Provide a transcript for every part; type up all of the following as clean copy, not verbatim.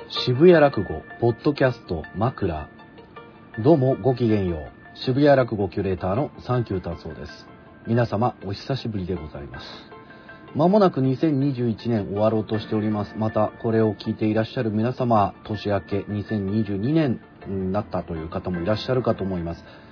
渋谷落語ポッドキャスト枕。どうもごきげんよう。渋谷落語キュレーターのサンキュー達夫です。皆様お久しぶりでございます。まもなく2021年終わろうとしております。またこれを聞いていらっしゃる皆様、年明け2022年になったという方もいらっしゃるかと思います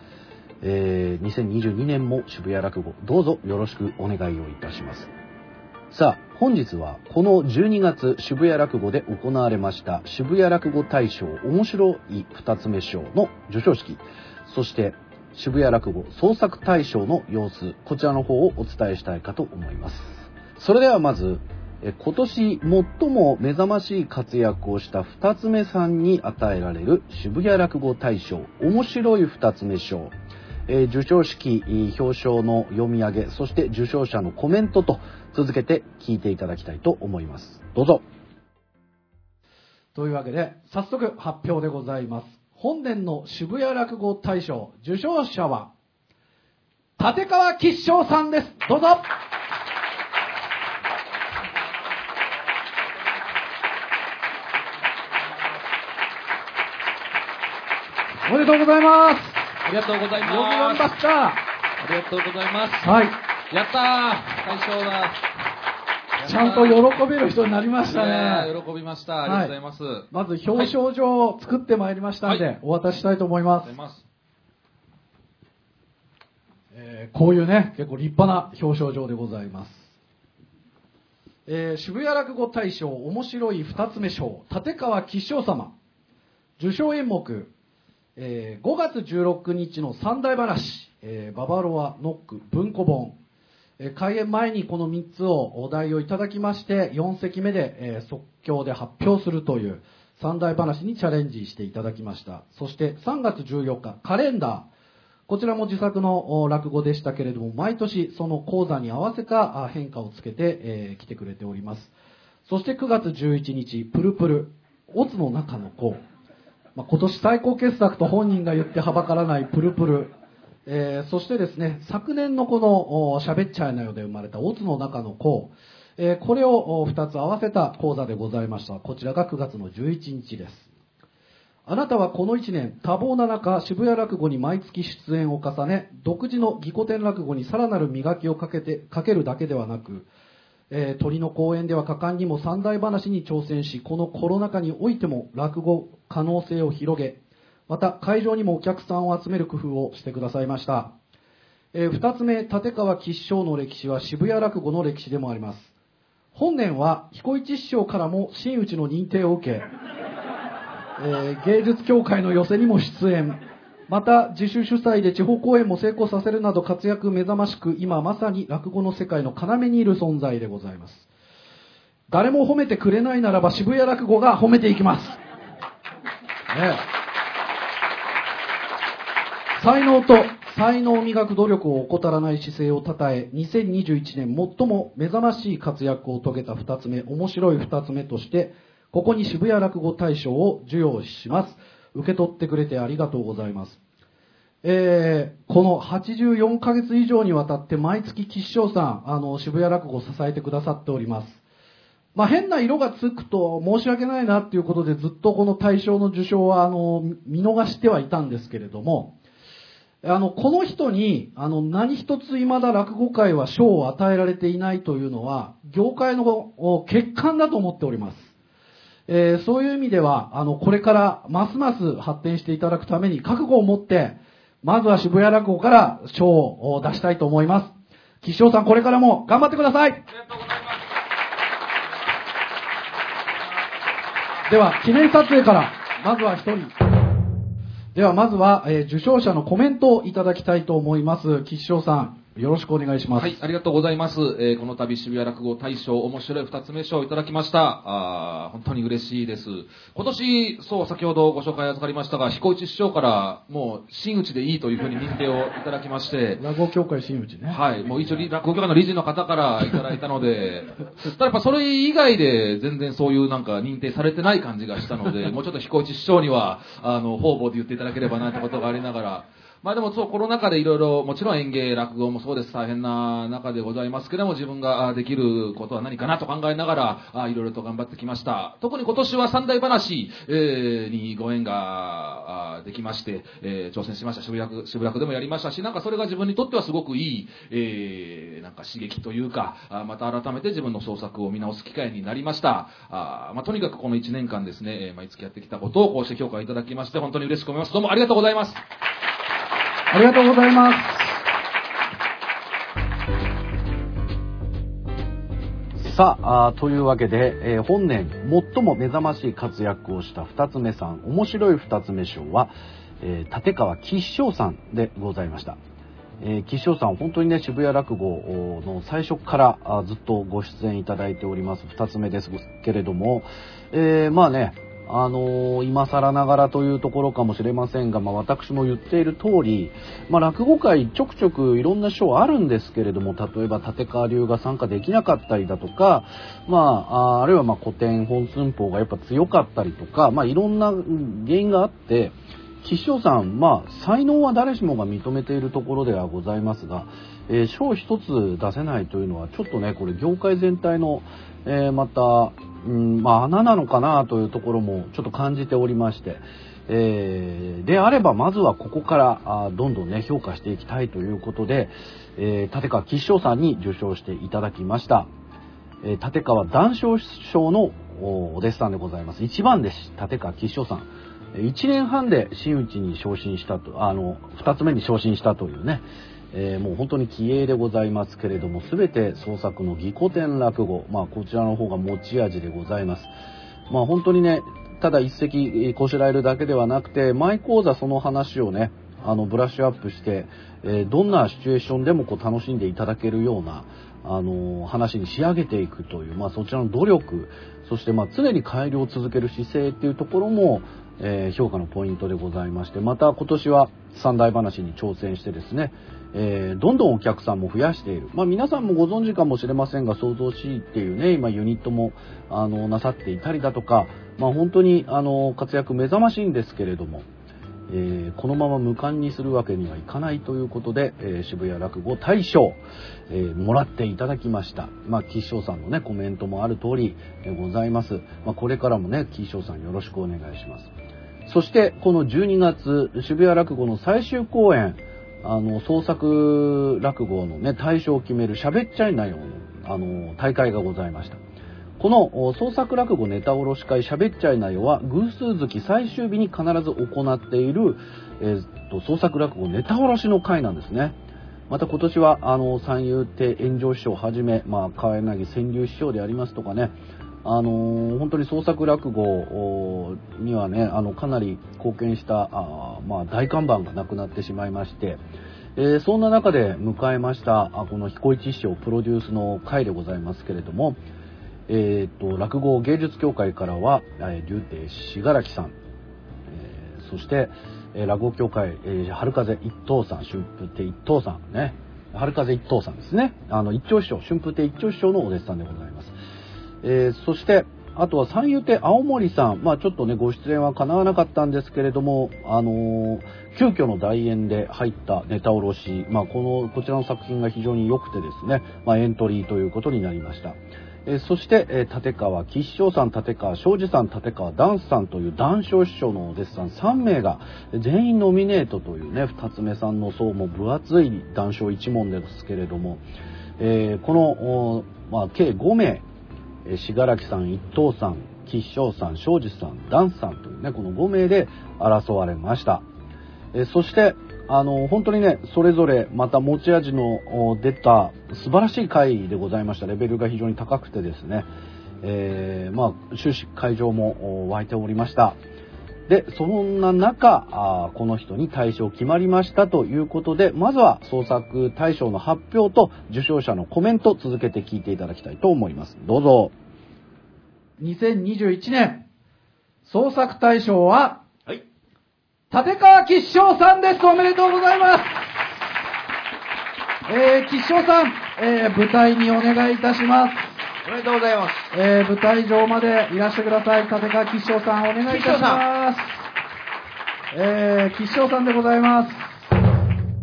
。2022年も渋谷落語どうぞよろしくお願いをいたします。さあ、本日はこの12月渋谷落語で行われました渋谷落語大賞面白い二つ目賞の授賞式、そして渋谷落語創作大賞の様子、こちらの方をお伝えしたいかと思います。それではまず今年最も目覚ましい活躍をした二つ目さんに与えられる渋谷落語大賞面白い二つ目賞、授賞式表彰の読み上げ、そして受賞者のコメントと続けて聞いていただきたいと思います。どうぞ。 というわけで早速発表でございます。本年の渋谷落語大賞受賞者は立川吉祥さんです。どうぞ。おめでとうございます。 ありがとうございます。 よく頑張った。 ありがとうございます。 はい。 やったー、大賞だ。 ちゃんと喜べる人になりましたね。 喜びました。ありがとうございます。はい、 まず表彰状を作ってまいりましたので、はい、お渡ししたいと思います。こういうね、結構立派な表彰状でございます。渋谷落語大賞面白い二つ目賞、立川吉祥様。受賞演目、5月16日の三大話、ババロア、ノック、文庫本。開演前にこの3つをお題をいただきまして、4席目で、即興で発表するという三大話にチャレンジしていただきました。そして3月14日、カレンダー。こちらも自作の落語でしたけれども、毎年その講座に合わせた変化をつけて、来てくれております。そして9月11日、プルプル、オツの中の子。今年最高傑作と本人が言ってはばからないプルプル。そしてですね、昨年のこの喋っちゃいなよで生まれたオツの中の子、これを2つ合わせた講座でございました。こちらが9月の11日です。あなたはこの1年多忙な中、渋谷落語に毎月出演を重ね、独自の技古典落語にさらなる磨きをかけるだけではなく、鳥の公演では果敢にも三大話に挑戦し、このコロナ禍においても落語可能性を広げ、また会場にもお客さんを集める工夫をしてくださいました。二つ目、立川吉祥の歴史は渋谷落語の歴史でもあります。本年は彦一師匠からも真打ちの認定を受け、芸術協会の寄席にも出演、また自主主催で地方公演も成功させるなど活躍目覚ましく、今まさに落語の世界の要にいる存在でございます。誰も褒めてくれないならば渋谷落語が褒めていきます。才能を磨く努力を怠らない姿勢をたたえ、2021年最も目覚ましい活躍を遂げた二つ目、面白い二つ目として、ここに渋谷落語大賞を授与します。受け取ってくれてありがとうございます。この84ヶ月以上にわたって毎月吉祥さん、渋谷落語を支えてくださっております。変な色がつくと申し訳ないなっていうことで、ずっとこの大賞の受賞は見逃してはいたんですけれども、この人に何一つ未だ落語界は賞を与えられていないというのは業界の欠陥だと思っております。そういう意味ではこれからますます発展していただくために覚悟を持って、まずは渋谷落語から賞を出したいと思います。吉祥さん、これからも頑張ってください。ありがとうございます。では記念撮影からまずは一人。ではまずは、受賞者のコメントをいただきたいと思います。吉祥さん、よろしくお願いします。 はい、ありがとうございます。この度渋谷落語大賞面白い二つ目賞をいただきました。本当に嬉しいです。今年、先ほどご紹介預かりましたが、彦一師匠からもう真打ちでいいというふうに認定をいただきまして、 落語協会真打ちね。 はい、もう一応落語協会の理事の方からいただいたので、ただやっぱそれ以外で全然そういうなんか認定されてない感じがしたので、もうちょっと彦一師匠には方々で言っていただければなってことがありながら、 まあでもそうコロナ禍でいろいろもちろん演芸落語もそうです大変な中でございますけれども、自分ができることは何かなと考えながらいろいろと頑張ってきました。特に今年は三大話、にご縁ができまして、挑戦しました。渋谷区でもやりましたし、なんかそれが自分にとってはすごくいい、なんか刺激というか、また改めて自分の創作を見直す機会になりました。まあとにかくこの1年間ですね、毎月やってきたことをこうして評価いただきまして本当に嬉しく思います。どうもありがとうございます。 ありがとうございます。 さあ、というわけで、本年最も目覚ましい活躍をした二つ目さん、面白い二つ目賞は、立川吉祥さんでございました。吉祥さん、本当にね、渋谷落語の最初からずっとご出演いただいております二つ目ですけれども、まあね、今更ながらというところかもしれませんが、まあ私も言っている通り、まあ落語界ちょくちょくいろんな賞あるんですけれども、例えば立川流が参加できなかったりだとか、まあ、あるいはまあ古典本寸法がやっぱ強かったりとか、まあいろんな原因があって、吉祥さん、まあ才能は誰しもが認めているところではございますが、賞一つ出せないというのはちょっとね、これ業界全体の、またまあ穴なのかなというところもちょっと感じておりまして、であればまずはここからどんどんね評価していきたいということで、立川吉祥さんに受賞していただきました。立川談笑賞のお弟子さんでございます。一番弟子立川吉祥さん、1年半で真打ちに昇進したと、2つ目に昇進したというね、もう本当に気鋭でございますけれども、全て創作の技古典落語、まあこちらの方が持ち味でございます。まあ本当にね、ただ一席こしらえるだけではなくて、毎講座その話をね、ブラッシュアップして、どんなシチュエーションでもこう楽しんでいただけるような話に仕上げていくという、まあそちらの努力、そしてまあ常に改良を続ける姿勢っていうところも、評価のポイントでございまして、また今年は三大話に挑戦してですね、どんどんお客さんも増やしている。まあ皆さんもご存知かもしれませんが、創造しいっていうね、今ユニットもなさっていたりだとか、まあ本当に活躍目覚ましいんですけれども、このまま無冠にするわけにはいかないということで、渋谷落語大賞、もらっていただきました。まあ吉祥さんのねコメントもある通りでございます。まあこれからもね吉祥さんよろしくお願いします。そしてこの12月渋谷落語の最終公演、創作落語のね大賞を決める喋っちゃいなよの大会がございました。この創作落語ネタ卸し会喋っちゃいなよは偶数月最終日に必ず行っている、創作落語ネタ卸しの会なんですね。また今年は三遊亭円城師匠をはじめ、まあ川柳川柳師匠でありますとかね、本当に創作落語にはねかなり貢献したまあ大看板がなくなってしまいまして、そんな中で迎えましたこの彦一師匠プロデュースの会でございますけれども、落語芸術協会からは竜亭信楽さん、そして落語協会春風一等さん、春風亭一等さんね、春風一等さんですね、一丁師匠、春風亭一丁師匠のお弟子さんでございます。そしてあとは三遊亭青森さん、まあちょっとねご出演は叶わなかったんですけれども、急遽の代演で入ったネタ卸し、まあこちらの作品が非常に良くてですね、まあエントリーということになりました。そして、立川吉祥さん、立川庄司さん、立川談さんという談笑師匠のお弟子さん3名が全員ノミネートというね、二つ目さんの層も分厚い談笑一門ですけれども、この、まあ、計5名、信楽さん、一等さん、吉祥さん、庄司さん、談さんというね、この5名で争われました。そして本当にねそれぞれまた持ち味の出た素晴らしい会でございました。レベルが非常に高くてですね、まあ終始会場も沸いておりました。でそんな中この人に大賞決まりましたということで、まずは創作大賞の発表と受賞者のコメント続けて聞いていただきたいと思います。どうぞ。 2021年創作大賞は立川吉祥さんです。おめでとうございます。吉祥さん、舞台にお願いいたします。 おめでとうございます。 舞台上までいらしてください。立川吉祥さんお願いいたします。吉祥さんでございます。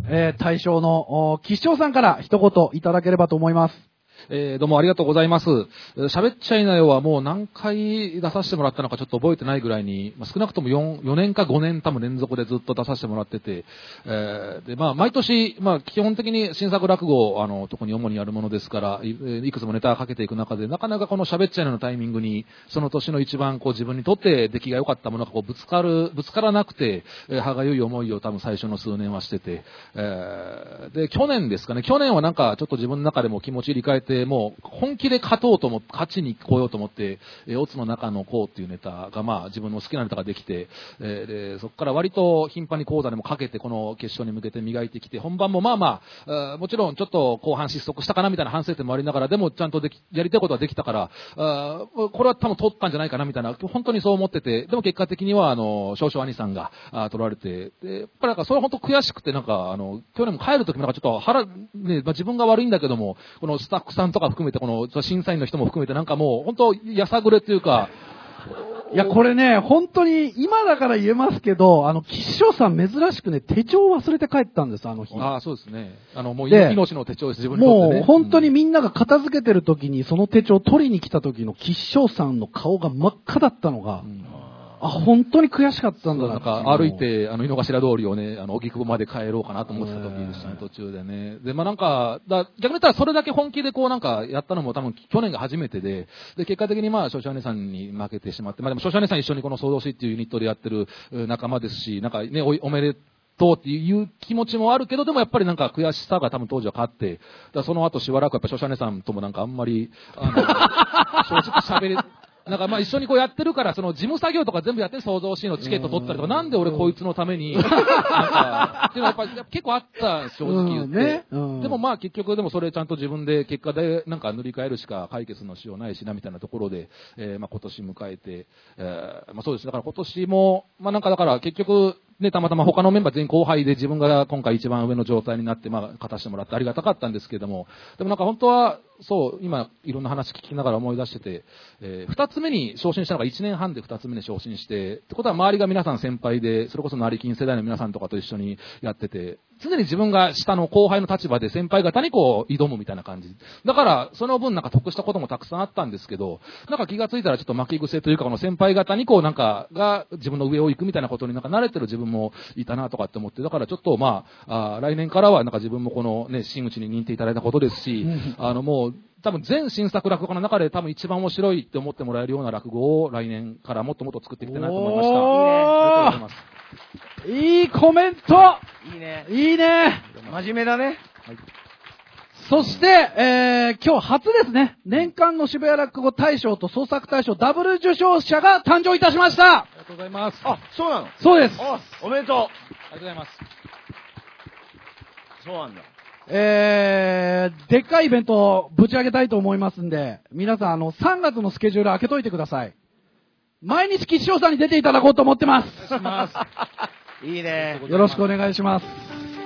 大将の吉祥さんから一言いただければと思います。 どうもありがとうございます。喋っちゃいなよはもう何回出させてもらったのかちょっと覚えてないぐらいに、少なくとも4年か5年多分連続でずっと出させてもらってて、で、毎年、基本的に新作落語、特に主にやるものですから、いくつもネタをかけていく中で、なかなかこの喋っちゃいなよのタイミングに、その年の一番自分にとって出来が良かったものがぶつからなくて、歯がゆい思いを多分最初の数年はしてて、で、去年ですかね、去年はなんかちょっと自分の中でも気持ち入り替えて、もう本気で勝ちに来ようと思って、オツの中のこうっていうネタが自分の好きなネタができて、でそこから割と頻繁に講座でもかけてこの決勝に向けて磨いてきて、本番ももちろんちょっと後半失速したかなみたいな反省点もありながら、でもちゃんとやりたいことはできたから、これは多分取ったんじゃないかなみたいな、本当にそう思ってて、でも結果的には少々兄さんが取られて、でやっぱりなんかそれは本当悔しくて、なんか去年も帰る時もなんかちょっと自分が悪いんだけども、このスタッフさんとか含めてこの審査員の人も含めてなんかもう本当やさぐれというか、 いや、これね、本当に今だから言えますけど、吉祥さん珍しくね、手帳を忘れて帰ったんです、あの日。 そうですね。もう命の手帳です、自分にとってね。 もう本当にみんなが片付けてる時にその手帳を取りに来た時の吉祥さんの顔が真っ赤だったのが、本当に悔しかったんだな。 なんか歩いて、井の頭通りをね、荻窪まで帰ろうかなと思ってた時でしたね、途中でね。で、なんか、逆に言ったらそれだけ本気でなんかやったのも多分去年が初めてで、結果的に少々姉さんに負けてしまって、でも少々姉さん一緒にこの総動詞っていうユニットでやってる仲間ですし、なんかね、おめでとうっていう気持ちもあるけど、でもやっぱりなんか悔しさが多分当時は勝って、その後しばらくやっぱ少々姉さんともなんかあんまり、正直喋れ、なんか一緒にやってるから、その事務作業とか全部やって創造シーンのチケット取ったりとか、なんで俺こいつのために、なんか、っていうのはやっぱり結構あった正直言って。でも結局でもそれちゃんと自分で結果でなんか塗り替えるしか解決のしようないしなみたいなところで、今年迎えて、そうです。だから今年も、なんかだから結局、ね、たまたま他のメンバー全員後輩で自分が今回一番上の状態になって、勝たせてもらってありがたかったんですけども、でもなんか本当は、そう、今いろんな話聞きながら思い出してて、二つ目に昇進したのが1年半で二つ目に昇進して、ってことは周りが皆さん先輩で、それこそ成金世代の皆さんとかと一緒にやってて、常に自分が下の後輩の立場で先輩方に挑むみたいな感じ。だから、その分なんか得したこともたくさんあったんですけど、なんか気がついたらちょっと負け癖というか、この先輩方になんかが自分の上を行くみたいなことになんか慣れてる自分もいたなとかって思って、だからちょっと来年からはなんか自分もこのね、真打ちに認定いただいたことですし、もう、多分全新作落語家の中で多分一番面白いって思ってもらえるような落語を来年からもっともっと作っていきたいなと思いました。ありがとうございます。 いいコメント。 いいね。 いいね。 真面目だね。 はい、 そして、今日初ですね、年間の渋谷落語大賞と創作大賞ダブル受賞者が誕生いたしました。 ありがとうございます。 そうなの？ そうです。 おめでとう。 ありがとうございます。 そうなんだ。 でっかいイベントをぶち上げたいと思いますんで、皆さん3月のスケジュール開けといてください。毎日吉祥さんに出ていただこうと思ってます。 お願いします。 いいね。 よろしくお願いします。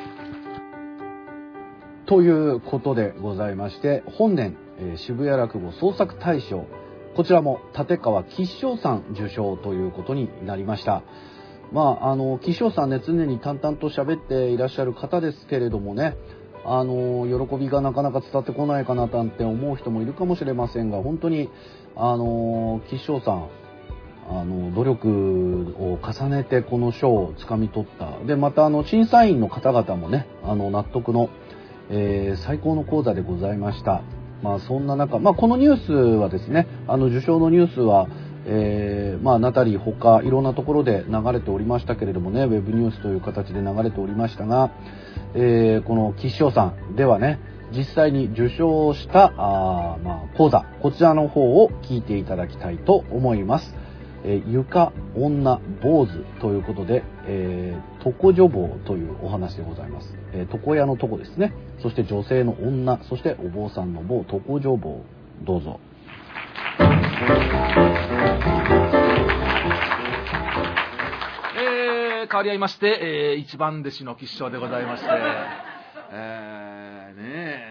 ということでございまして、本年、渋谷落語創作大賞、こちらも立川吉祥さん受賞ということになりました。吉祥さんね、常に淡々と喋っていらっしゃる方ですけれどもね、喜びがなかなか伝わってこないかななんて思う人もいるかもしれませんが、本当に吉祥さん努力を重ねてこの賞をつかみ取った。でまた審査員の方々もね納得の、最高の講座でございました。そんな中、このニュースはですね、受賞のニュースはナタリー他いろんなところで流れておりましたけれどもね、ウェブニュースという形で流れておりましたが、この吉祥さんではね、実際に受賞した講座、こちらの方を聞いていただきたいと思います。床女坊主ということで、床女坊というお話でございます。床屋の床ですね。そして女性の女、そしてお坊さんの坊、床女坊。どうぞ。 変わり合いまして、一番弟子の吉祥でございまして、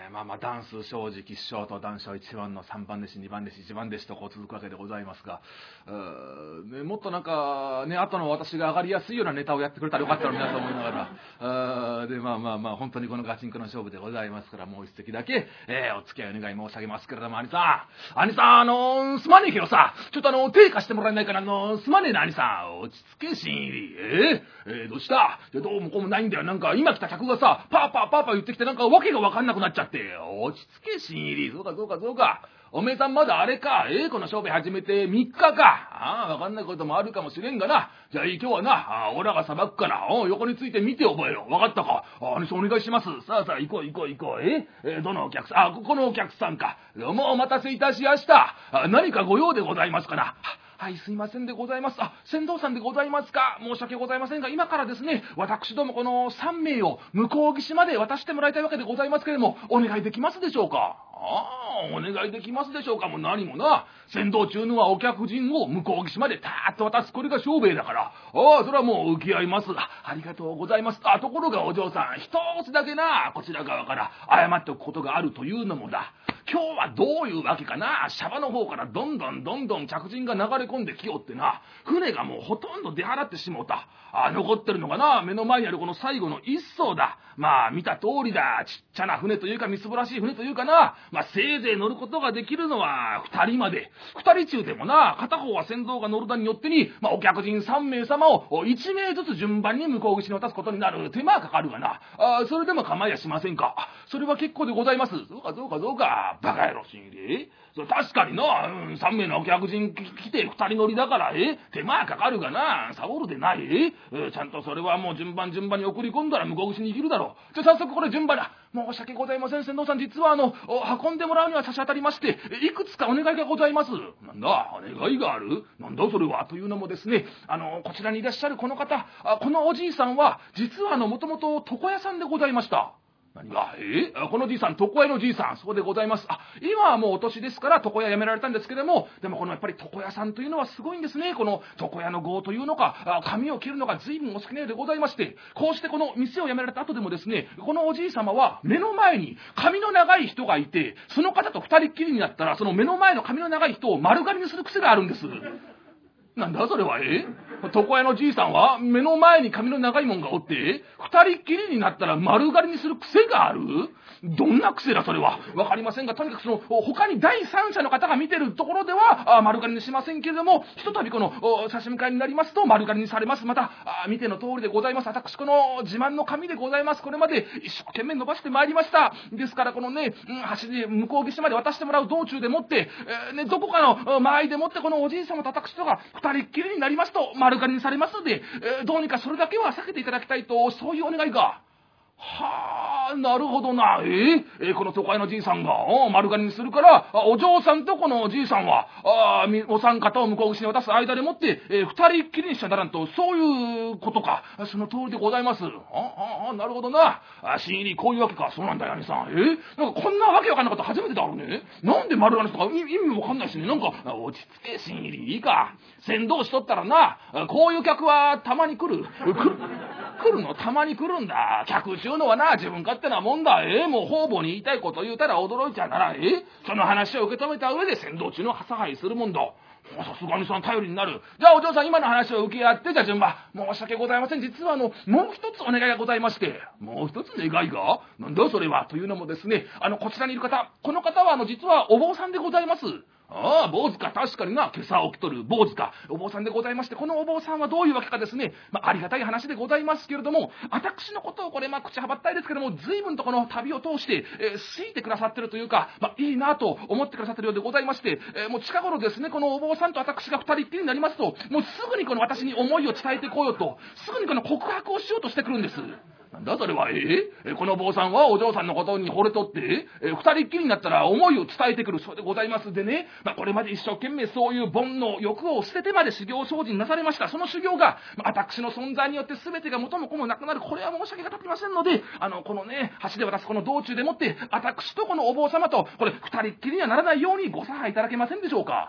ダンス正直師匠と談笑1番の3番弟子2番弟子1番弟子とこう続くわけでございますが、ね、もっとなんかね後の私が上がりやすいようなネタをやってくれたらよかったのになと思いながら、で本当にこのガチンコの勝負でございますから、もう一席だけ、お付き合いお願い申し上げますけれども、兄さんすまねえけどさ、ちょっと手貸してもらえないかな、すまねえな兄さん、落ち着け新入り。どうした？どうもこうもないんだよ。なんか今来た客がさパーパー言ってきて、なんかわけがわかんなくなっちゃって、落ち着け新入り。そうか、おめえさんまだあれか、この商売始めて3日か。わかんないこともあるかもしれんがな。じゃあ今日はな、オラがさばくから、横について見て覚えろ。わかったか。兄さんお願いします。さあ行こう。どのお客さん、ここのお客さんか。どうもお待たせいたしやした。何かご用でございますかな。はい、すいませんでございます。船頭さんでございますか。申し訳ございませんが、今からですね、私どもこの3名を向こう岸まで渡してもらいたいわけでございますけれども、お願いできますでしょうか。お願いできますでしょうか。もう何もな、船頭中のはお客人を向こう岸までたーっと渡す、これが商売だから、それはもう受け合います。ありがとうございます。ところがお嬢さん、一つだけな、こちら側から謝っておくことがあるというのもだ。今日はどういうわけかな、シャバの方からどんどん客人が流れ込んできよってな、船がもうほとんど出払ってしもうた。残ってるのがな、目の前にあるこの最後の一艘だ。見た通りだ。ちっちゃな船というかみすぼらしい船というかな、せいぜい乗ることができるのは2人まで。2人中でもな、片方は船頭が乗るだによってに、お客人3名様を1名ずつ順番に向こう岸に渡すことになる。手間がかかるがな。それでも構いやしませんか。それは結構でございます。そうか。バカ野郎新入り。確かにな、3名のお客人来て2人乗りだから手間かかるがな、サボるでない。ちゃんとそれはもう順番に送り込んだら向こう岸に行けるだろう。じゃあ早速これ順番だ。申し訳ございません、船頭さん、実は運んでもらうには差し当たりまして、いくつかお願いがございます。なんだ、お願いがある？なんだそれは。というのもですね、こちらにいらっしゃるこの方、このおじいさんは実はもともと床屋さんでございました。何が？このじいさん、床屋のじいさん、そうでございます。今はもうお年ですから床屋辞められたんですけども、でもこのやっぱり床屋さんというのはすごいんですね。この床屋の業というのか、髪を切るのが随分お好きなようでございまして、こうしてこの店を辞められた後でもですね、このおじい様は目の前に髪の長い人がいて、その方と二人っきりになったら、その目の前の髪の長い人を丸刈りにする癖があるんです。なんだそれは。床屋のじいさんは目の前に髪の長いもんがおって、二人っきりになったら丸刈りにする癖がある。どんな癖だそれは。わかりませんが、とにかく他に第三者の方が見てるところでは丸刈りにしませんけれども、ひとたびこの差し向かいになりますと丸刈りにされます。また見ての通りでございます。私この自慢の髪でございます。これまで一生懸命伸ばしてまいりました。ですからこのね、橋で向こう岸まで渡してもらう道中でもって、どこかの間合いでもってこのおじい様と私とが二人っきりになりますと丸刈りにされますので、どうにかそれだけは避けていただきたいと、そういうお願いが。はあ、なるほどな。この都会のじいさんが丸刈りにするから、お嬢さんとこのおじいさんはお三方を向こう岸に渡す間でもって二人っきりにしちゃならんと、そういうことか。その通りでございます。なるほどな。新入りこういうわけか。そうなんだよ兄さん。なんかこんなわけわかんなかった初めてだろうね。なんで丸刈りとか意味もわかんないしね。なんか落ち着け新入り。いいか、船頭しとったらな、こういう客はたまに来るのたまに来るんだ。客中のはな、自分勝手なもんだ。もう方々に言いたいこと言うたら驚いちゃうなら、その話を受け止めた上で船頭中のはさはいするもんだ。さすがにさん頼りになる。じゃあお嬢さん、今の話を受け合って、じゃあ順番。申し訳ございません。実はもう一つお願いがございまして。もう一つ願いが？なんだそれは。というのもですね、こちらにいる方、この方は実はお坊さんでございます。坊主か。確かにな、今朝起きとる坊主か。お坊さんでございまして、このお坊さんはどういうわけかですね、ありがたい話でございますけれども、私のことをこれ口はばったいですけども、随分とこの旅を通して、好いてくださってるというか、いいなと思ってくださってるようでございまして、もう近頃ですね、このお坊さんと私が二人っきりになりますと、もうすぐにこの私に思いを伝えてこようと、すぐにこの告白をしようとしてくるんです。なんだそれは。この坊さんはお嬢さんのことに惚れとって、二人っきりになったら思いを伝えてくるそうでございます。でね、これまで一生懸命そういう煩悩欲を捨ててまで修行精進なされました。その修行が私の存在によって全てが元も子もなくなる。これは申し訳が立ちませんので、このね、橋で渡すこの道中でもって私とこのお坊様とこれ二人っきりにはならないようにご差配いただけませんでしょうか。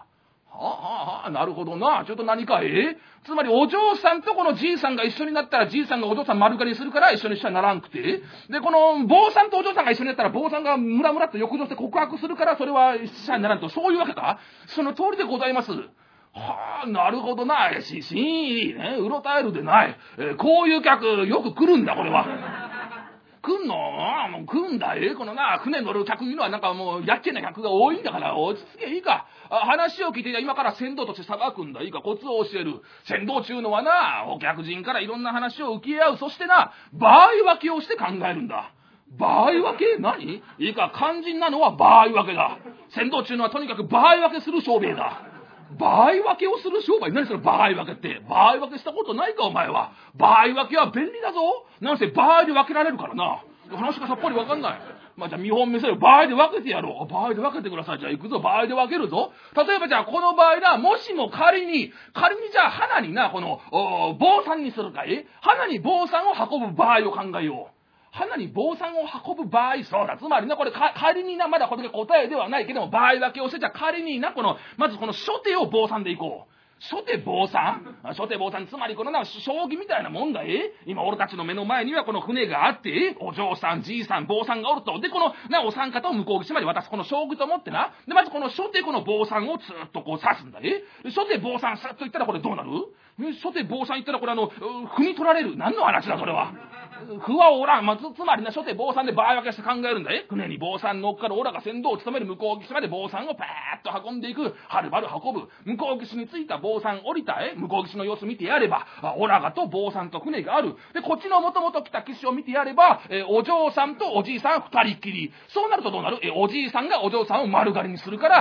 はあ、なるほどな。ちょっと何か、つまりお嬢さんとこのじいさんが一緒になったら、じいさんがお嬢さん丸刈りにするから一緒にしたらならんくて、で、この坊さんとお嬢さんが一緒になったら、坊さんがムラムラと浴場して告白するから、それはしたらならんと、そういうわけか。その通りでございます。はあ、なるほどな。いいね。うろたえるでない。こういう客、よく来るんだ、これは。来んの？もう来んだ。このな、船乗る客いうのはなんかもう、やっけな客が多いんだから、落ち着け、いいか。話を聞いて、今から船頭として裁くんだ。いいか、コツを教える。船頭ちゅうのはな、お客人からいろんな話を受け合う。そしてな、場合分けをして考えるんだ。場合分け？何？いいか、肝心なのは場合分けだ。船頭ちゅうのはとにかく場合分けする商売だ。場合分けをする商売？何それ場合分けって。場合分けしたことないかお前は。場合分けは便利だぞ。なんせ場合で分けられるからな。話がさっぱり分かんない。まあじゃあ見本見せよ。場合で分けてやろう。場合で分けてください。じゃあ行くぞ。場合で分けるぞ。例えばじゃあこの場合だ。もしも仮にじゃあ花にな、この坊さんにするかい？花に坊さんを運ぶ場合を考えよう。花に坊さんを運ぶ場合、そうだ、つまりな、これ仮にな、まだこれが答えではないけども、場合分けをして、じゃあ仮にな、まずこの初手を坊さんでいこう。初手坊さん、つまりこのな、将棋みたいなもんだ。今俺たちの目の前にはこの船があって、お嬢さん、じいさん、坊さんがおると。で、このな、お三方を向こう岸まで渡す、この将棋と思ってな。で、まずこの初手この坊さんをずっとこう刺すんだ。初手坊さん、スッと言ったらこれどうなる？初手坊さん言ったらこれ踏み取られる。何の話だ、それは。不はおらん。つまりな、初手坊さんで場合分けして考えるんだ。船に坊さん乗っかるオラが船頭を務める向こう岸まで坊さんをパーッと運んでいく。はるばる運ぶ。向こう岸に着いた坊さん降りた。向こう岸の様子見てやれば、オラがと坊さんと船がある。で、こっちのもともと来た岸を見てやれば、お嬢さんとおじいさん二人っきり。そうなるとどうなる？おじいさんがお嬢さんを丸刈りにするから、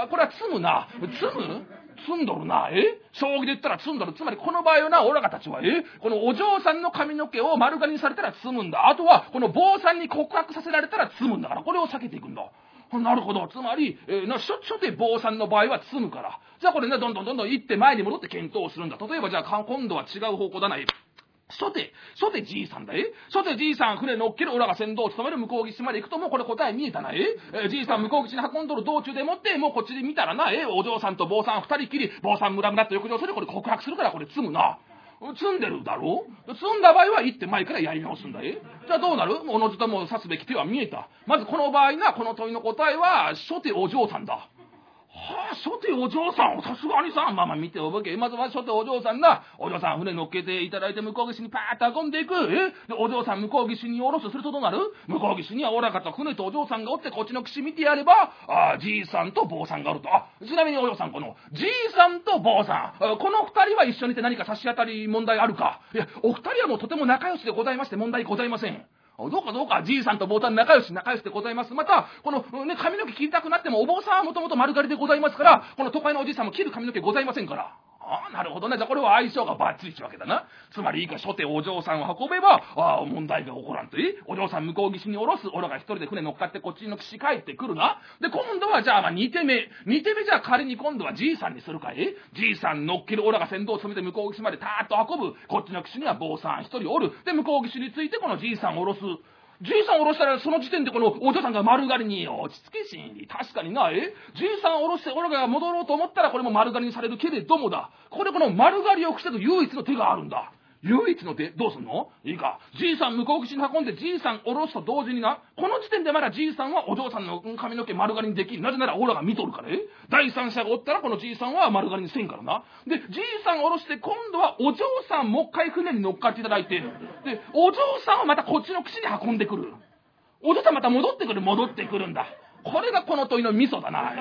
これは積むな。積んどるな。将棋で言ったら積んどる。つまりこの場合はな、オラがたちはこのお嬢さんの髪の毛を丸刈りにされたら積むんだ。あとはこの坊さんに告白させられたら積むんだから、これを避けていくんだ。なるほど。つまり、初手坊さんの場合は積むから。じゃあこれね、どんどん行って前に戻って検討するんだ。例えばじゃあ今度は違う方向だな。初手じいさんだ。初手じいさん、船乗っけるオラが船頭を務める向こう岸まで行くと、もうこれ答え見えたな。じいさん向こう岸に運んどる道中でもって、もうこっちで見たらな、お嬢さんと坊さん二人きり、坊さんムラムラと浴場する。これ告白するからこれ積むな。積んでるだろう。積んだ場合は行って前からやり直すんだ。じゃあどうなる？おのずとも指すべき手は見えた。まずこの場合な、この問いの答えは初手お嬢さんだ。はあ、初手お嬢さん、さすがにさ、まあ見ておぼけ。まずは初手お嬢さんな、お嬢さん船乗っけていただいて向こう岸にパーッと運んでいく。で、お嬢さん向こう岸に下ろす。するとどうなる？向こう岸にはオラかと船とお嬢さんがおって、こっちの岸見てやれば、じいさんと坊さんがおると。ちなみにお嬢さん、この、じいさんと坊さん、この二人は一緒にいて何か差し当たり問題あるか？いや、お二人はもうとても仲良しでございまして問題ございません。どうか、じいさんと坊さん仲良しでございます。また、このね、髪の毛切りたくなっても、お坊さんはもともと丸刈りでございますから、この都会のおじいさんも切る髪の毛ございませんから。なるほどね。じゃあこれは相性がバッチリってわけだな。つまりいいか、初手お嬢さんを運べば、問題が起こらんと。お嬢さん向こう岸に下ろす。オラが一人で船乗っかってこっちの岸帰ってくるな。で、今度はじゃあ2手目じゃあ仮に今度はじいさんにするかい？じいさん乗っけるオラが船頭を詰めて向こう岸までターッと運ぶ。こっちの岸には坊さん一人おる。で、向こう岸についてこのじいさんを下ろす。じいさん下ろしたらその時点でこのお嬢さんが丸刈りに落ち着けしん。確かにな。じいさん下ろしてオラが戻ろうと思ったらこれも丸刈りにされるけれどもだ。この丸刈りを防ぐ唯一の手があるんだ。唯一の手どうすんの？いいか、じいさん向こう岸に運んでじいさん下ろすと同時にな、この時点でまだじいさんはお嬢さんの髪の毛丸刈りにできん。なぜならオラが見とるから第三者がおったらこのじいさんは丸刈りにせんからな。で、じいさん下ろして今度はお嬢さんもう一回船に乗っかっていただいて、で、お嬢さんはまたこっちの岸に運んでくる。お嬢さんまた戻ってくるんだ。これがこの問いのミソだな。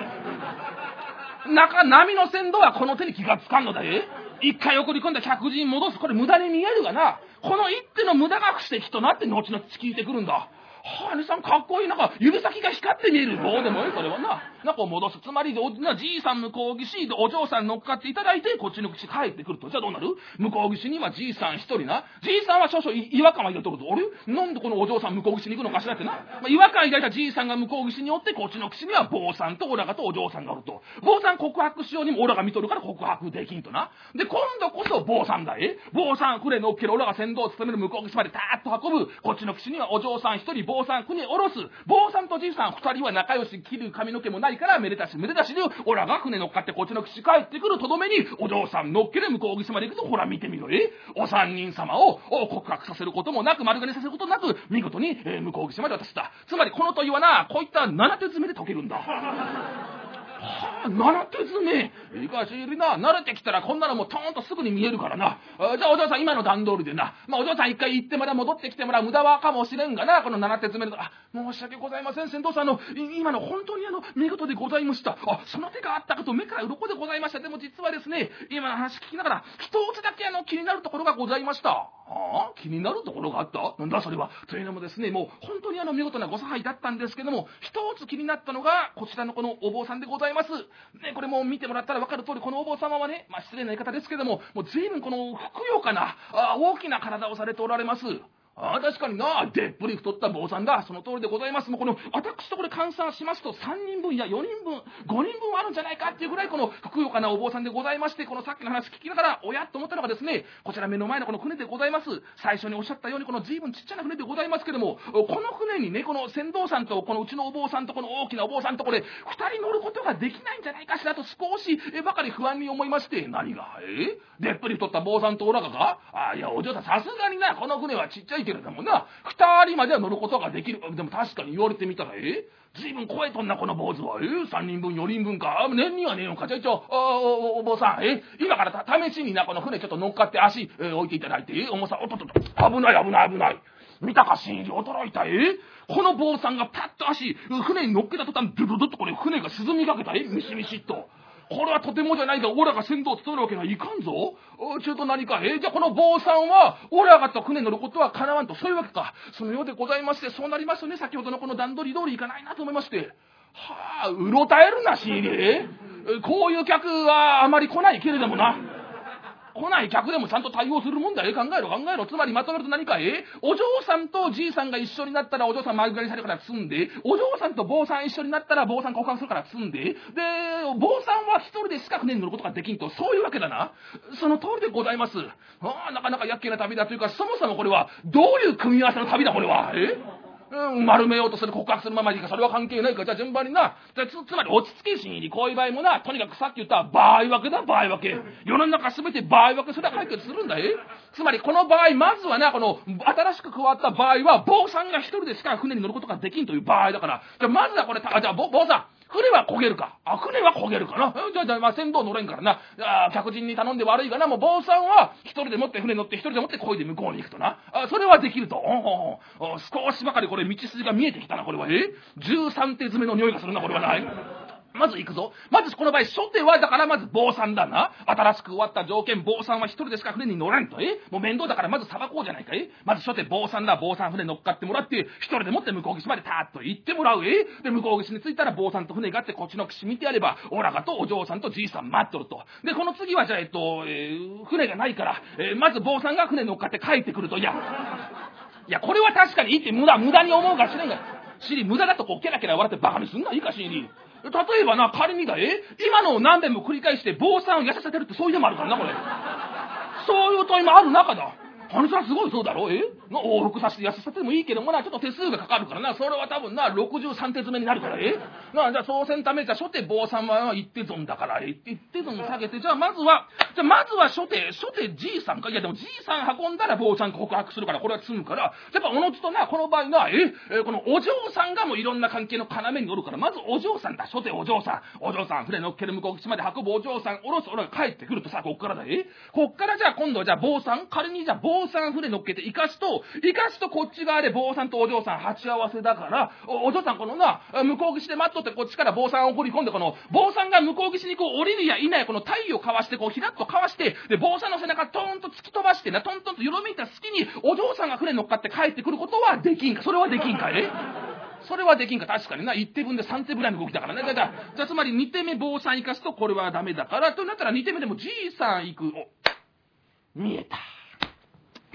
波の船頭はこの手に気がつかんのだ。一回送り込んだ客人戻す。これ無駄に見えるがな。この一手の無駄が布石となって後々聞いてくるんだ。兄さんかっこいい。なんか指先が光って見える。どうでもいい、それはな。なんか戻す。つまりじいさん向こう岸でお嬢さん乗っかっていただいてこっちの岸帰ってくると。じゃあどうなる？向こう岸にはじいさん一人な。じいさんは少々違和感を抱いておるぞ。あれなんでこのお嬢さん向こう岸に行くのかしらってな。違和感抱いたじいさんが向こう岸におってこっちの岸には坊さんとオラがとお嬢さんがおると。坊さん告白しようにもオラが見とるから告白できんとな。で、今度こそ坊さんだ。坊さん船乗っけるオラが船頭を務める向こう岸までターッと運ぶ。こっちの岸にはお嬢さん一人、 坊さん、船下ろす。坊さんとじいさん二人は仲良し、切る髪の毛もないから、めでたしめでたしで、オラが船乗っかってこっちの岸帰ってくるとどめに、お嬢さん乗っけで向こう岸まで行くと、ほら見てみろ、お三人様を告白させることもなく、丸刈りさせることなく、見事に、向こう岸まで渡した。つまりこの問いはな、こういった7手詰めで解けるんだ。はあ、7手詰め。いいかしりな、慣れてきたらこんなのもうトーンとすぐに見えるからな。じゃあお嬢さん今の段通りでな。まあお嬢さん一回行ってまだ戻ってきてもらう無駄はかもしれんがな、この7手詰めの。申し訳ございません、船頭さん。今の本当に見事でございました。その手があったかと目から鱗でございました。でも実はですね、今の話聞きながら、一つだけ気になるところがございました。気になるところがあった？なんだそれは。というのもですね、もう本当に見事なご差配だったんですけども、一つ気になったのが、こちらのこのお坊さんでございます。ね、これも見てもらったら分かる通り、このお坊様はね、失礼な言い方ですけども、もう随分このふくよかな、大きな体をされておられます。確かにな、でっぷり太った坊さんだ。その通りでございます。もうこの、私とこれ換算しますと、3人分や4人分、5人分あるんじゃないかっていうぐらい、このふくよかなお坊さんでございまして、このさっきの話聞きながら、おやっと思ったのがですね、こちら目の前のこの船でございます。最初におっしゃったように、この随分ちっちゃな船でございますけども、この船にね、この船頭さんと、このうちのお坊さんと、この大きなお坊さんと、これ、2人乗ることができないんじゃないかしらと、少しばかり不安に思いまして、何が、でっぷり太った坊さんとおらがか？いや、お嬢さん、さすがにな、この船はちっちゃいけれどもな、2人までは乗ることができる。でも確かに言われてみたら、ずいぶん声とんなこの坊主は、3人分4人分か、年にはねえのか。じゃあ一応、お坊さん、今から試しにな、この船ちょっと乗っかって足、置いていただいて、重さ、おっとっと、危ない危ない危ない。見たか、新入り驚いた。この坊さんがパッと足、船に乗っけた途端、ドゥドゥドゥっとこれ船が沈みかけた。ミシミシっと。これはとてもじゃないが、オラが船頭を務めるわけにはいかんぞ。ちょっと何か、じゃあこの坊さんは、オラがと船に乗ることは叶わんと、そういうわけか。そのようでございまして、そうなりますとね、先ほどのこの段取り通りいかないなと思いまして。うろたえるな、新入り。こういう客はあまり来ないけれどもな。来ない客でもちゃんと対応するもんだ。考えろ考えろ。つまりまとめると何か、お嬢さんとじいさんが一緒になったらお嬢さん丸刈りされるから積んで、お嬢さんと坊さん一緒になったら坊さん告白するから積んで、で、坊さんは一人でしか船に乗ることができんと、そういうわけだな。その通りでございます。なかなか厄介な旅だというか、そもそもこれはどういう組み合わせの旅だこれは。丸めようとする告白するままでいいか、それは関係ないか。じゃあ順番にな、つまり落ち着けしに、こういう場合もな、とにかくさっき言った場合分けだ、場合分け。世の中すべて場合分けすれば解決するんだ。つまりこの場合、まずはな、この新しく加わった場合は、坊さんが一人でしか船に乗ることができんという場合だから、じゃあまずはこれ、じゃあ坊さん、船は焦げるか。船は焦げるかな。じゃあ、船頭乗れんからな。客人に頼んで悪いがな。もう坊さんは一人で持って船乗って一人で持って漕いで向こうに行くとな。それはできると。少しばかりこれ道筋が見えてきたな、これは。13手詰めの匂いがするな、これはない。まず行くぞ。まずこの場合、初手はだからまず坊さんだな。新しく終わった条件、坊さんは一人でしか船に乗らんと。もう面倒だからまず裁こうじゃないか。まず初手坊さんだ。坊さん船乗っかってもらって、一人で持って向こう岸までターッと行ってもらう。で、向こう岸に着いたら坊さんと船があって、こっちの岸見てやれば、オラがとお嬢さんとじいさん待っとると。で、この次はじゃあ、船がないから、まず坊さんが船乗っかって帰ってくると。いや、これは確かにいいって無駄に思うかもしれんが、無駄だとこうケラケラ笑ってバカにすんないいかしに。例えばな、仮にだ、今のを何遍も繰り返して坊さんを痩せさせるってそういうのもあるからな、これ。そういう問いもある中だ。羽さんすごいそうだろ。往復させて痩せさせてもいいけどもな、ちょっと手数がかかるからな。それは多分な、63手詰めになるから。じゃあそうせんため、じゃあ初手坊さんは一手損だから、一手損下げて、じゃあまずは初手じいさんか。いやでもじいさん運んだら坊さん告白するから、これは積むから、やっぱおのずとな、この場合な、このお嬢さんがもういろんな関係の要に乗るから、まずお嬢さんだ。初手お嬢さん、船乗っける向こう岸まで運ぶお嬢さん、おろす俺が帰ってくるとさ、こっからだ。こっからじゃあ今度はじゃあ坊さん、仮にじゃあ坊さん船乗っけて生かすとこっち側で坊さんとお嬢さん鉢合わせだから、お嬢さんこのな、向こう岸で待っとってこっちから坊さんを送り込んで、この坊さんが向こう岸にこう降りるやいないや、この太陽かわしてこうひらっとかわして、で坊さんの背中トーンと突き飛ばしてな、トントンと緩めいた隙にお嬢さんが船乗っかって帰ってくることはできんか。それはできんか。それはできんか。確かにな、1手分で3手ぐらいの動きだからね。じゃあつまり2手目坊さん生かすとこれはダメだからとなったら、2手目でもじいさん行く。見えた。なるほどな。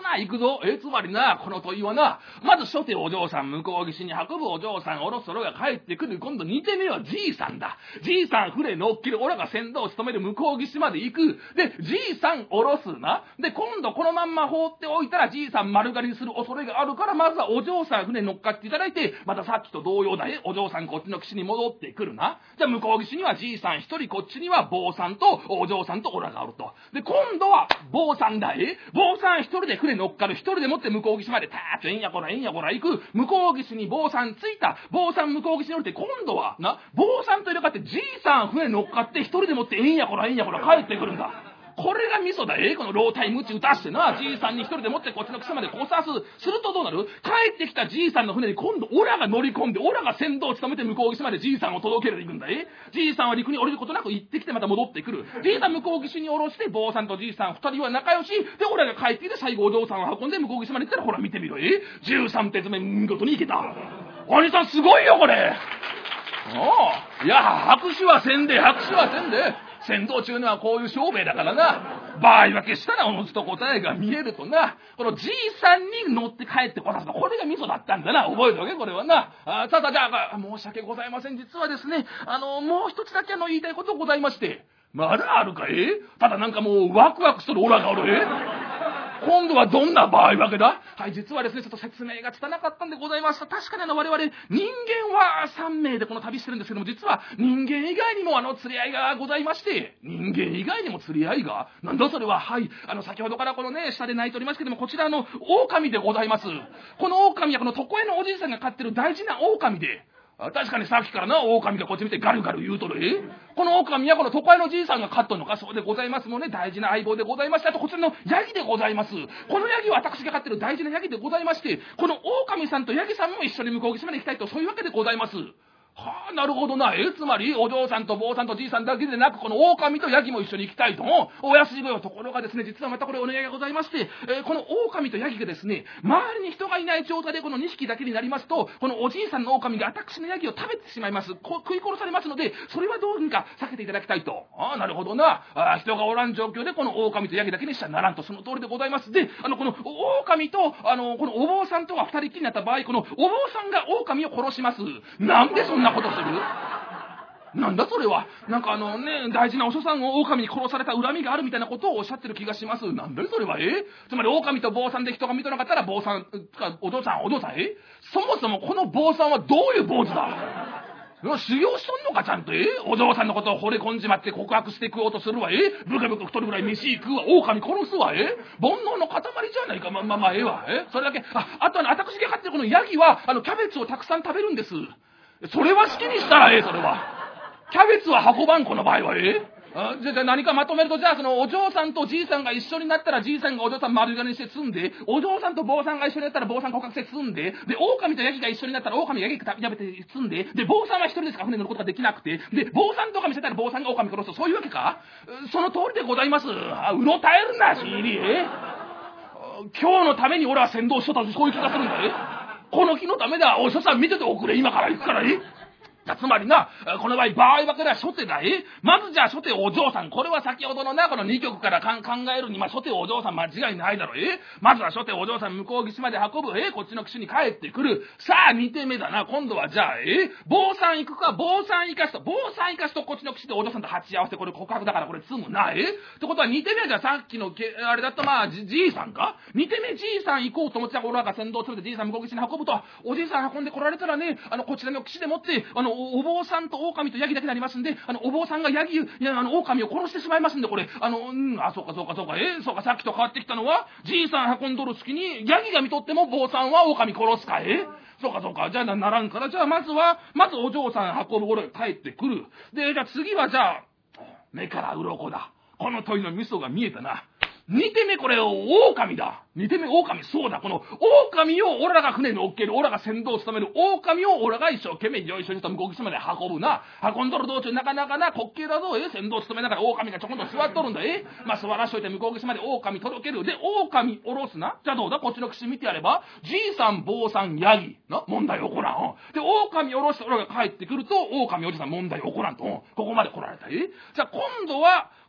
な、行くぞ。つまりな、この問いはな、まず初手お嬢さん向こう岸に運ぶお嬢さん、おろそろが帰ってくる。今度2手目はじいさんだ。じいさん船乗っ切る。オラが船頭を務める向こう岸まで行く。で、じいさんおろすな。で、今度このまんま放っておいたらじいさん丸刈りにする恐れがあるから、まずはお嬢さん船乗っかっていただいて、またさっきと同様だ。お嬢さんこっちの岸に戻ってくるな。じゃあ向こう岸にはじいさん一人、こっちには坊さんとお嬢さんとオラがおると。で、今度は坊さんだ。坊さん一人で船乗っかる。一人でもって向こう岸までたーっとえんやこら行く。向こう岸に坊さん着いた。坊さん向こう岸に降りて、今度はな、坊さんと入れ替わってじいさん船乗っかって一人でもってえんやこら帰ってくるんだ。これがミソだ。このロータイム打ち打たしてな、じいさんに一人で持ってこっちの草までこさす。するとどうなる？帰ってきたじいさんの船に今度オラが乗り込んで、オラが船頭を務めて向こう岸までじいさんを届けるで行くんだ。じいさんは陸に降りることなく行ってきてまた戻ってくる。じいさん向こう岸に降ろして、坊さんとじいさん二人は仲良し。で、オラが帰ってきて最後お嬢さんを運んで向こう岸まで行ったら、ほら見てみろ。13手詰め見事に行けた。兄さんすごいよこれ。いや、拍手はせんで。船頭中にはこういう商売だからな。場合分けしたらおのずと答えが見えるとな。このじいさんに乗って帰ってこさすの。これがミソだったんだな。覚えておけ、これはな。ただじゃあ、申し訳ございません。実はですね、もう一つだけ言いたいことございまして。まだあるかただなんかもうワクワクするオラがおる今度はどんな場合分けだ？はい、実はですね、ちょっと説明が拙かったんでございました。確かに我々、人間は3名でこの旅してるんですけども、実は人間以外にも釣り合いがございまして、人間以外にも釣り合いが？なんだそれは？はい、先ほどからこのね、下で泣いておりますけども、こちら狼でございます。この狼はこの床屋のおじいさんが飼ってる大事な狼で、確かにさっきからな、狼がこっち見てガルガル言うとる。この狼はこの都会のじいさんが飼っとんのか？そうでございますもんね。大事な相棒でございまして、あとこちらのヤギでございます。このヤギは私が飼ってる大事なヤギでございまして、この狼さんとヤギさんも一緒に向こう岸まで行きたいと、そういうわけでございます。はあ、なるほどな。つまり、お嬢さんと坊さんとじいさんだけでなく、この狼とヤギも一緒に行きたいと。お安いご用。ところがですね、実はまたこれお願いがございまして、この狼とヤギがですね、周りに人がいない状態でこの2匹だけになりますと、このおじいさんの狼が私のヤギを食べてしまいます。食い殺されますので、それはどうにか避けていただきたいと。なるほどな。人がおらん状況でこの狼とヤギだけにしちゃならんと、その通りでございます。で、この狼と、このお坊さんとが2人きりになった場合、このお坊さんが狼を殺します。なんでそんなことする？なんだそれは。なんか大事なお師さんを狼に殺された恨みがあるみたいなことをおっしゃってる気がします。なんだそれは。つまり狼と坊さんで人が見となかったら坊さんかお嬢さんそもそもこの坊さんはどういう坊主だ？修行しとんのかちゃんとお嬢さんのことを惚れ込んじまって告白して食おうとするわブクブク太るぐらい飯食うわ狼殺すわ煩悩の塊じゃないか。ええわそれだけ。あと私が飼ってるこのヤギはキャベツをたくさん食べるんです。それは好きにしたらそれは。キャベツは運ばんこの場合はじゃあ何かまとめると、じゃあそのお嬢さんとじいさんが一緒になったらじいさんがお嬢さん丸刈りにして積んで、お嬢さんと坊さんが一緒になったら坊さん告白して積んで、で狼とヤギが一緒になったら狼ヤギ食べて積んで、で坊さんは一人でしか船に乗ることができなくて、で坊さんと狼してたら坊さんが狼殺すと、そういうわけか？その通りでございます。うろたえるなしり今日のために俺は先導しとったと、そういう気がするんだこの日のためだ。お師さん見てておくれ、今から行くからつまりな、この場合分けでは初手だまずじゃあ初手お嬢さん。これは先ほどのな、この2曲から考えるに、初手お嬢さん間違いないだろまずは初手お嬢さん向こう岸まで運ぶこっちの岸に帰ってくる。さあ2手目だな。今度はじゃあ坊さん行くか、坊さん行かすとこっちの岸でお嬢さんと鉢合わせて、これ告白だからこれ積むなってことは2手目はじゃあさっきのあれだとじいさんか。2手目じいさん行こうと思ってた俺らが先導するでじいさん向こう岸に運ぶと、おじいさん運んで来られたらね、こちらの岸でもってお坊さんと狼とヤギだけになりますんで、お坊さんが狼を殺してしまいますんで、これそうかそうかさっきと変わってきたのは、じいさん運んどる隙にヤギが見とっても坊さんは狼殺すかそうかじゃあならんから、じゃあまずお嬢さん運ぶ俺帰ってくる。でじゃあ次はじゃあ目から鱗だ。この問いのミソが見えたな。2手目これ狼だ。2手目狼。そうだ、この狼をオラが船に乗っける、オラが先導を務める狼をオラが一生懸命よいしょにと向こう岸まで運ぶな。運んどる道中なかなかな滑稽だぞ先導を務めながら狼がちょこんと座っとるんだ座らしといて向こう岸まで狼届ける。で狼下ろすな。じゃあどうだ、こっちの岸見てやればじいさん坊さんヤギな問題起こらんで、狼下ろしてオラが帰ってくると狼おじさん問題起こらんとここまで来られたじゃあ今度は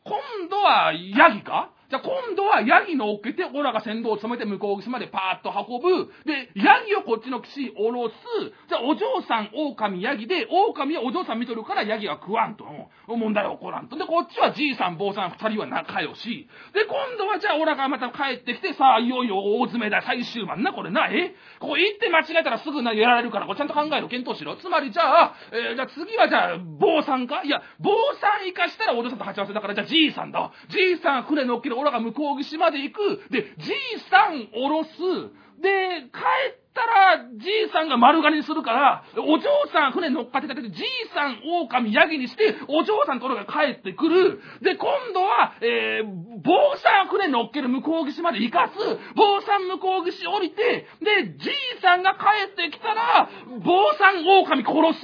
今度はヤギか？じゃあ今度はヤギ乗っけて、オラが先導を務めて向こう岸までパーッと運ぶ。で、ヤギをこっちの岸に下ろす。じゃあお嬢さん、狼、ヤギで、狼はお嬢さん見とるからヤギは食わんと。問題起こらんと。で、こっちはじいさん、坊さん、二人は仲良し。で、今度はじゃあオラがまた帰ってきて、さあ、いよいよ大詰めだ、最終盤な、これな、ここ行って間違えたらすぐやられるから、これちゃんと考えろ、検討しろ。つまりじゃあ、じゃあ次はじゃあ、坊さんか？いや、坊さん生かしたらお嬢さんと鉢合わせだから、じゃあじいさんだ。じいさん、船乗っける、オラが向こう岸まで行く。で、じいさん下ろす。で、帰ったら、じいさんが丸刈りにするから、お嬢さん船乗っかってたけど、じいさん狼ヤギにして、お嬢さんと俺が帰ってくる。で、今度は、坊さん船乗っける向こう岸まで行かす。坊さん向こう岸降りて、で、じいさんが帰ってきたら、坊さん狼殺す。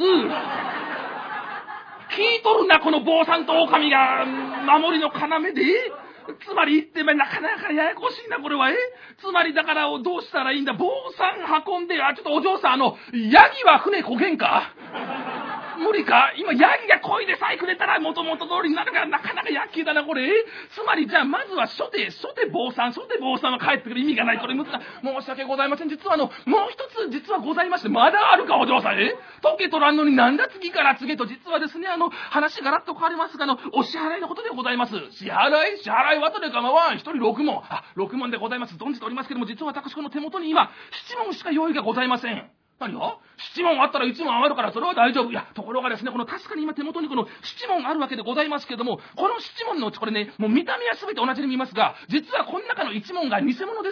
聞いとるな、この坊さんと狼が、守りの要で。つまり言ってなかなかややこしいな、これは。つまりだからどうしたらいいんだ。坊さん運んで、ちょっとお嬢さん、ヤギは船こげんか？無理か？今、ヤギが漕いでさえくれたら元々通りになるから、なかなかヤッキーだな、これ。つまり、じゃあ、まずは初手坊さんは帰ってくる意味がない。これ難しい。申し訳ございません。実はもう一つ、実はございまして、まだあるか、お嬢さん。解けとらんのになんだ次から次へと、実はですね、話がらっと変わりますが、お支払いのことでございます。支払いは後で構わん。一人6問。6問でございます。存じておりますけども、実は私この手元に今、7問しか用意がございません。何が ?7 問あったら1問余るからそれは大丈夫。いや、ところがですね、確かに今手元にこの7問あるわけでございますけども、この7問のうちこれね、もう見た目は全て同じに見えますが、実はこの中の1問が偽物です。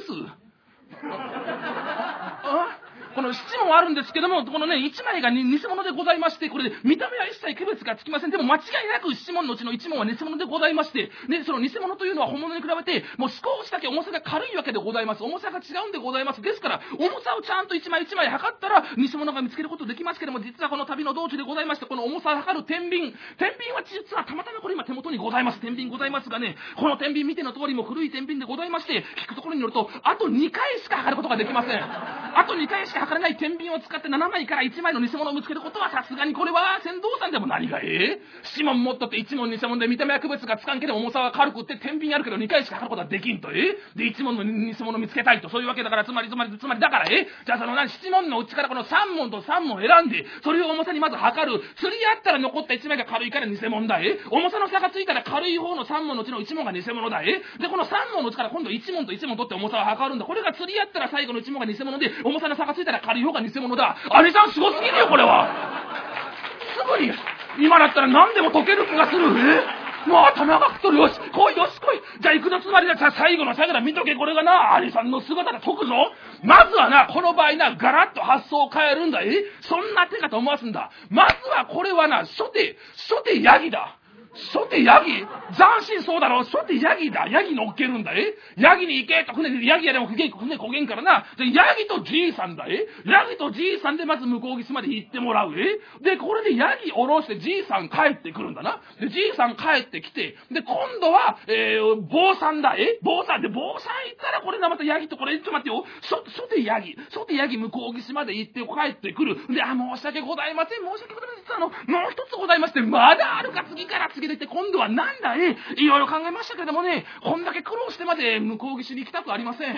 この7問あるんですけども、このね、1枚が偽物でございまして、これで見た目は一切区別がつきません。でも間違いなく7問のうちの1問は偽物でございまして、ね、その偽物というのは本物に比べて、もう少しだけ重さが軽いわけでございます。重さが違うんでございます。ですから、重さをちゃんと1枚1枚測ったら、偽物が見つけることできますけども、実はこの旅の道中でございまして、この重さを測る天秤は実はたまたまこれ今手元にございます。天秤ございますがね、この天秤見ての通りも古い天秤でございまして、聞くところによると、あと2回しか測ることができません。あと2回しか測れない天秤を使って7枚から1枚の偽物を見つけることはさすがにこれは船頭さんでも何が7問持っとって1問偽物で見た目は区別がつかんけど重さは軽くって天秤あるけど2回しか測ることはできんとで1問の偽物見つけたいとそういうわけだからつまりだからじゃあその7問のうちからこの3問と3問選んでそれを重さにまず測る釣り合ったら残った1枚が軽いから偽物だ重さの差がついたら軽い方の3問のうちの1問が偽物だでこの3問のうちから今度1問と1問取って重さを測るんだこれが釣り合ったら最後の1問が偽物で重さの差がついたら軽い方が偽物だ姉さんすごすぎるよこれはすぐに今だったら何でも解ける気がするもう頭がくとるよし来いじゃあ行くぞつまりだ最後の最後だ見とけこれがな姉さんの姿が解くぞまずはなこの場合なガラッと発想を変えるんだそんな手かと思わすんだまずはこれはな初手ヤギだ初手ヤギ斬新そうだろ初手ヤギだヤギ乗っけるんだヤギに行けと船でヤギやでも船こげんからなヤギとじいさんだヤギとじいさんでまず向こう岸まで行ってもらうでこれでヤギ下ろしてじいさん帰ってくるんだなでじいさん帰ってきてで今度は、坊さんだ坊さん行ったらこれなまたヤギとこれちょっと待ってよ初手ヤギ向こう岸まで行って帰ってくるで申し訳ございません実はもう一つございましてまだあるか次から次でって今度はなんだいろいろ考えましたけれどもねこんだけ苦労してまで向こう岸に行きたくありません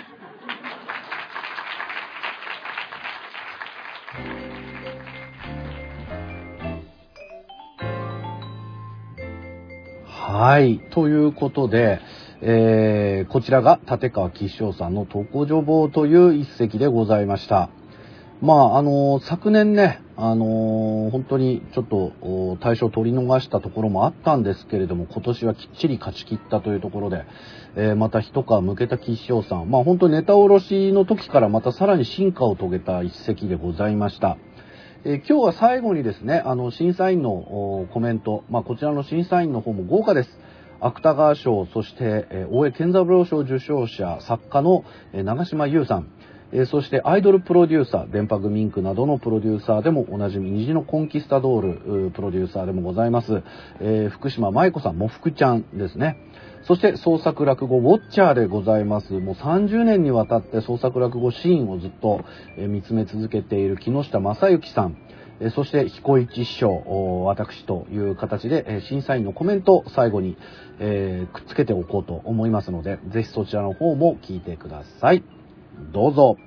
はい。ということで、こちらが立川吉祥さんの特攻女房という一席でございました。まあ、昨年ね、本当にちょっと大賞取り逃したところもあったんですけれども、今年はきっちり勝ち切ったというところで、また一皮向けた吉祥さん。まあ本当にネタ卸しの時からまたさらに進化を遂げた一席でございました。今日は最後にですね、審査員のコメント、まあこちらの審査員の方も豪華です。芥川賞、そして大江健三郎賞受賞者、作家の長島優さん。 そしてアイドルプロデューサー、電波グミンクなどのプロデューサーでもおなじみ、虹のコンキスタドールプロデューサーでもございます、福島舞子さん、もふくちゃんですね。そして創作落語ウォッチャーでございます。もう30年にわたって創作落語シーンをずっと見つめ続けている木下正幸さん、そして彦一師匠、私という形で審査員のコメントを最後にくっつけておこうと思いますので、ぜひそちらの方も聞いてください。どうぞ。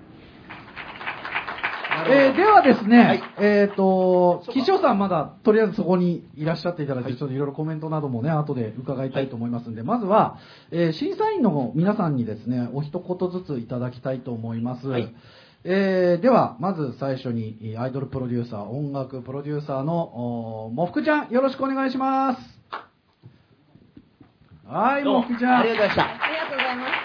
ではですね、 はい、 岸尾さんまだとりあえずそこにいらっしゃっていただいて、ちょっといろいろコメントなどもね、後で伺いたいと思いますんで、まずは、審査員の皆さんにですね、お一言ずついただきたいと思います。 はい、 では、まず最初に、アイドルプロデューサー、音楽プロデューサーの、もふくちゃん、よろしくお願いします。はい、もふくちゃん。 ありがとうございました。 ありがとうございました。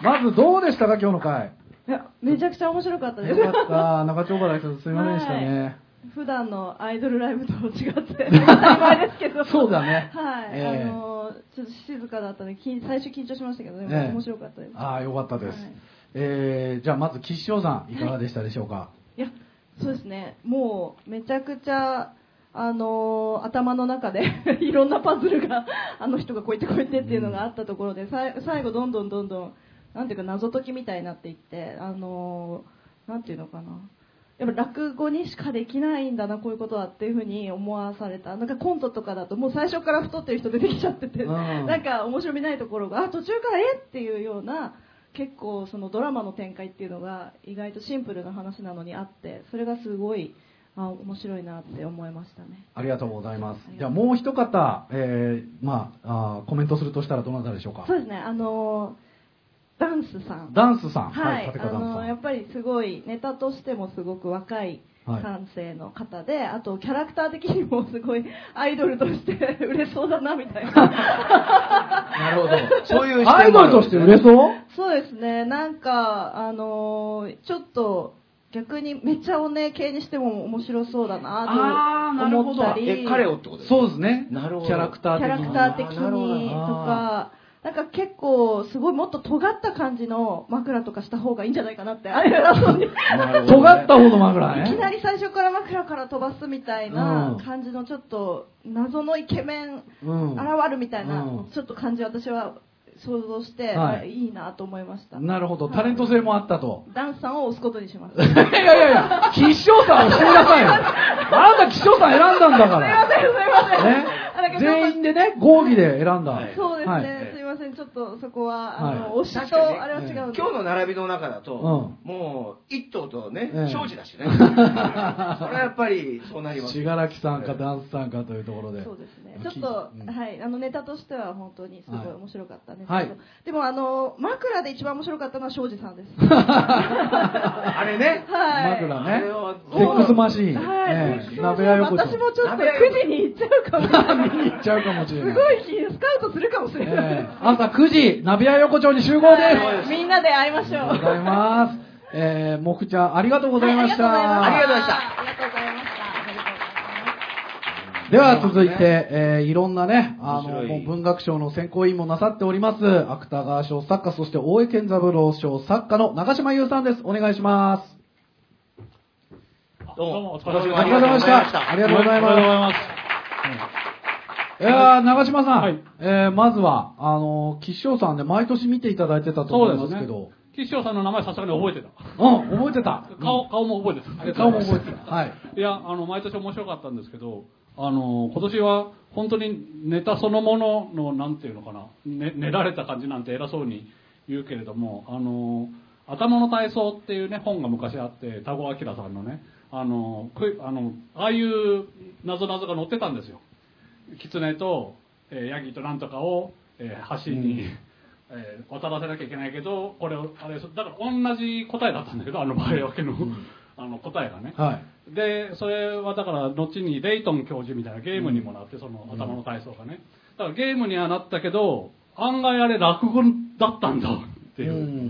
まずどうでしたか、今日の回。 いや、めちゃくちゃ面白かったです。 よかった。中丁原さん、すみませんでしたね。 はい、普段のアイドルライブと違って、当たり前ですけど。 そうだね。 はい。ちょっと静かだったので、最初緊張しましたけど、ね、面白かったです。 ああ、よかったです。はい、じゃあまず岸尾さん、いかがでしたでしょうか。はい、いや、そうですね。もう、めちゃくちゃ、頭の中でいろんなパズルが、あの人がこうやってこうやってっていうのがあったところで、最後どんどん、なんていうか謎解きみたいになっていって、なんていうのかな。やっぱ落語にしかできないんだな、こういうことはっていうふうに思わされた。なんかコントとかだともう最初から太ってる人出てきちゃってて、なんか面白みないところが、途中からっていうような、結構そのドラマの展開っていうのが意外とシンプルな話なのにあって、それがすごい面白いなって思いましたね。 ありがとうございます。じゃあもう一方、コメントするとしたらどなたでしょうか。 そうですね、ダンスさん。 ダンスさん。 はい。やっぱりすごいネタとしてもすごく若い感性の方で、あとキャラクター的にもすごいアイドルとして売れそうだなみたいな。 なるほど。そういうアイドルとして売れそう？ そうですね。なんかちょっと逆にめっちゃお姉系にしても面白そうだなと思ったり。 彼をってことですか？ そうですね。 なるほど。 キャラクター的にとか。なんか結構すごいもっと尖った感じの枕とかした方がいいんじゃないかなってあれだと尖った方の枕ね。 いきなり最初から枕から飛ばすみたいな感じのちょっと謎のイケメン現るみたいなちょっと感じ私は想像して、いいなと思いました。 なるほど、タレント性もあったと。 ダンスさんを押すことにします。 いや、岸尾さんをしてくださいよ。あなた岸尾さん選んだんだから。 すいません。 ね、全員でね、合議で選んだ。 そうですね、すいません、ちょっとそこは、推しとあれは違うんで。 今日の並びの中だと、もう一頭とね、庄司だしね。それはやっぱりそうなります。 信楽さんかダンスさんかというところで。 そうですね。ちょっと、はい、ネタとしては本当にすごい面白かったね。 はい。 でも枕で一番面白かったのは庄司さんです。 あれね。 はい。 枕ね。セックスマシーン。 はい。 鍋屋横丁。 私もちょっと9時に行っちゃうかもしれない。 見に行っちゃうかもしれない。 すごいスカウトするかもしれない。 朝9時、鍋屋横丁に集合です。 みんなで会いましょう。 ありがとうございます。もふちゃん、ありがとうございました。 ありがとうございました。ありがとうございました。 では続いて、いろんなね、もう文学賞の選考委員もなさっております、芥川賞作家、そして大江健三郎賞作家の長島優さんです。お願いします。 どうも、 お疲れ様でした。ありがとうございました。ありがとうございます。いや長島さん、まずは、岸尾さんで毎年見ていただいてたと思いますけど、 岸尾さんの名前さすがに覚えてた。 覚えてた。 顔も覚えてた。 顔も覚えてた。はい。 いや、毎年面白かったんですけど、今年は本当にネタそのものの、なんていうのかな、練られた感じなんて偉そうに言うけれども、頭の体操っていうね、本が昔あって、田子明さんのね、ああいう謎々が載ってたんですよ。狐と、ヤギとなんとかを、橋に、渡らせなきゃいけないけど、これを、だから同じ答えだったんだけど、場合分けの、答えがね。 はい。 で、それはだから、後にレイトン教授みたいなゲームにもなって、その頭の体操がね。だからゲームにはなったけど、案外あれ落語だったんだっていう。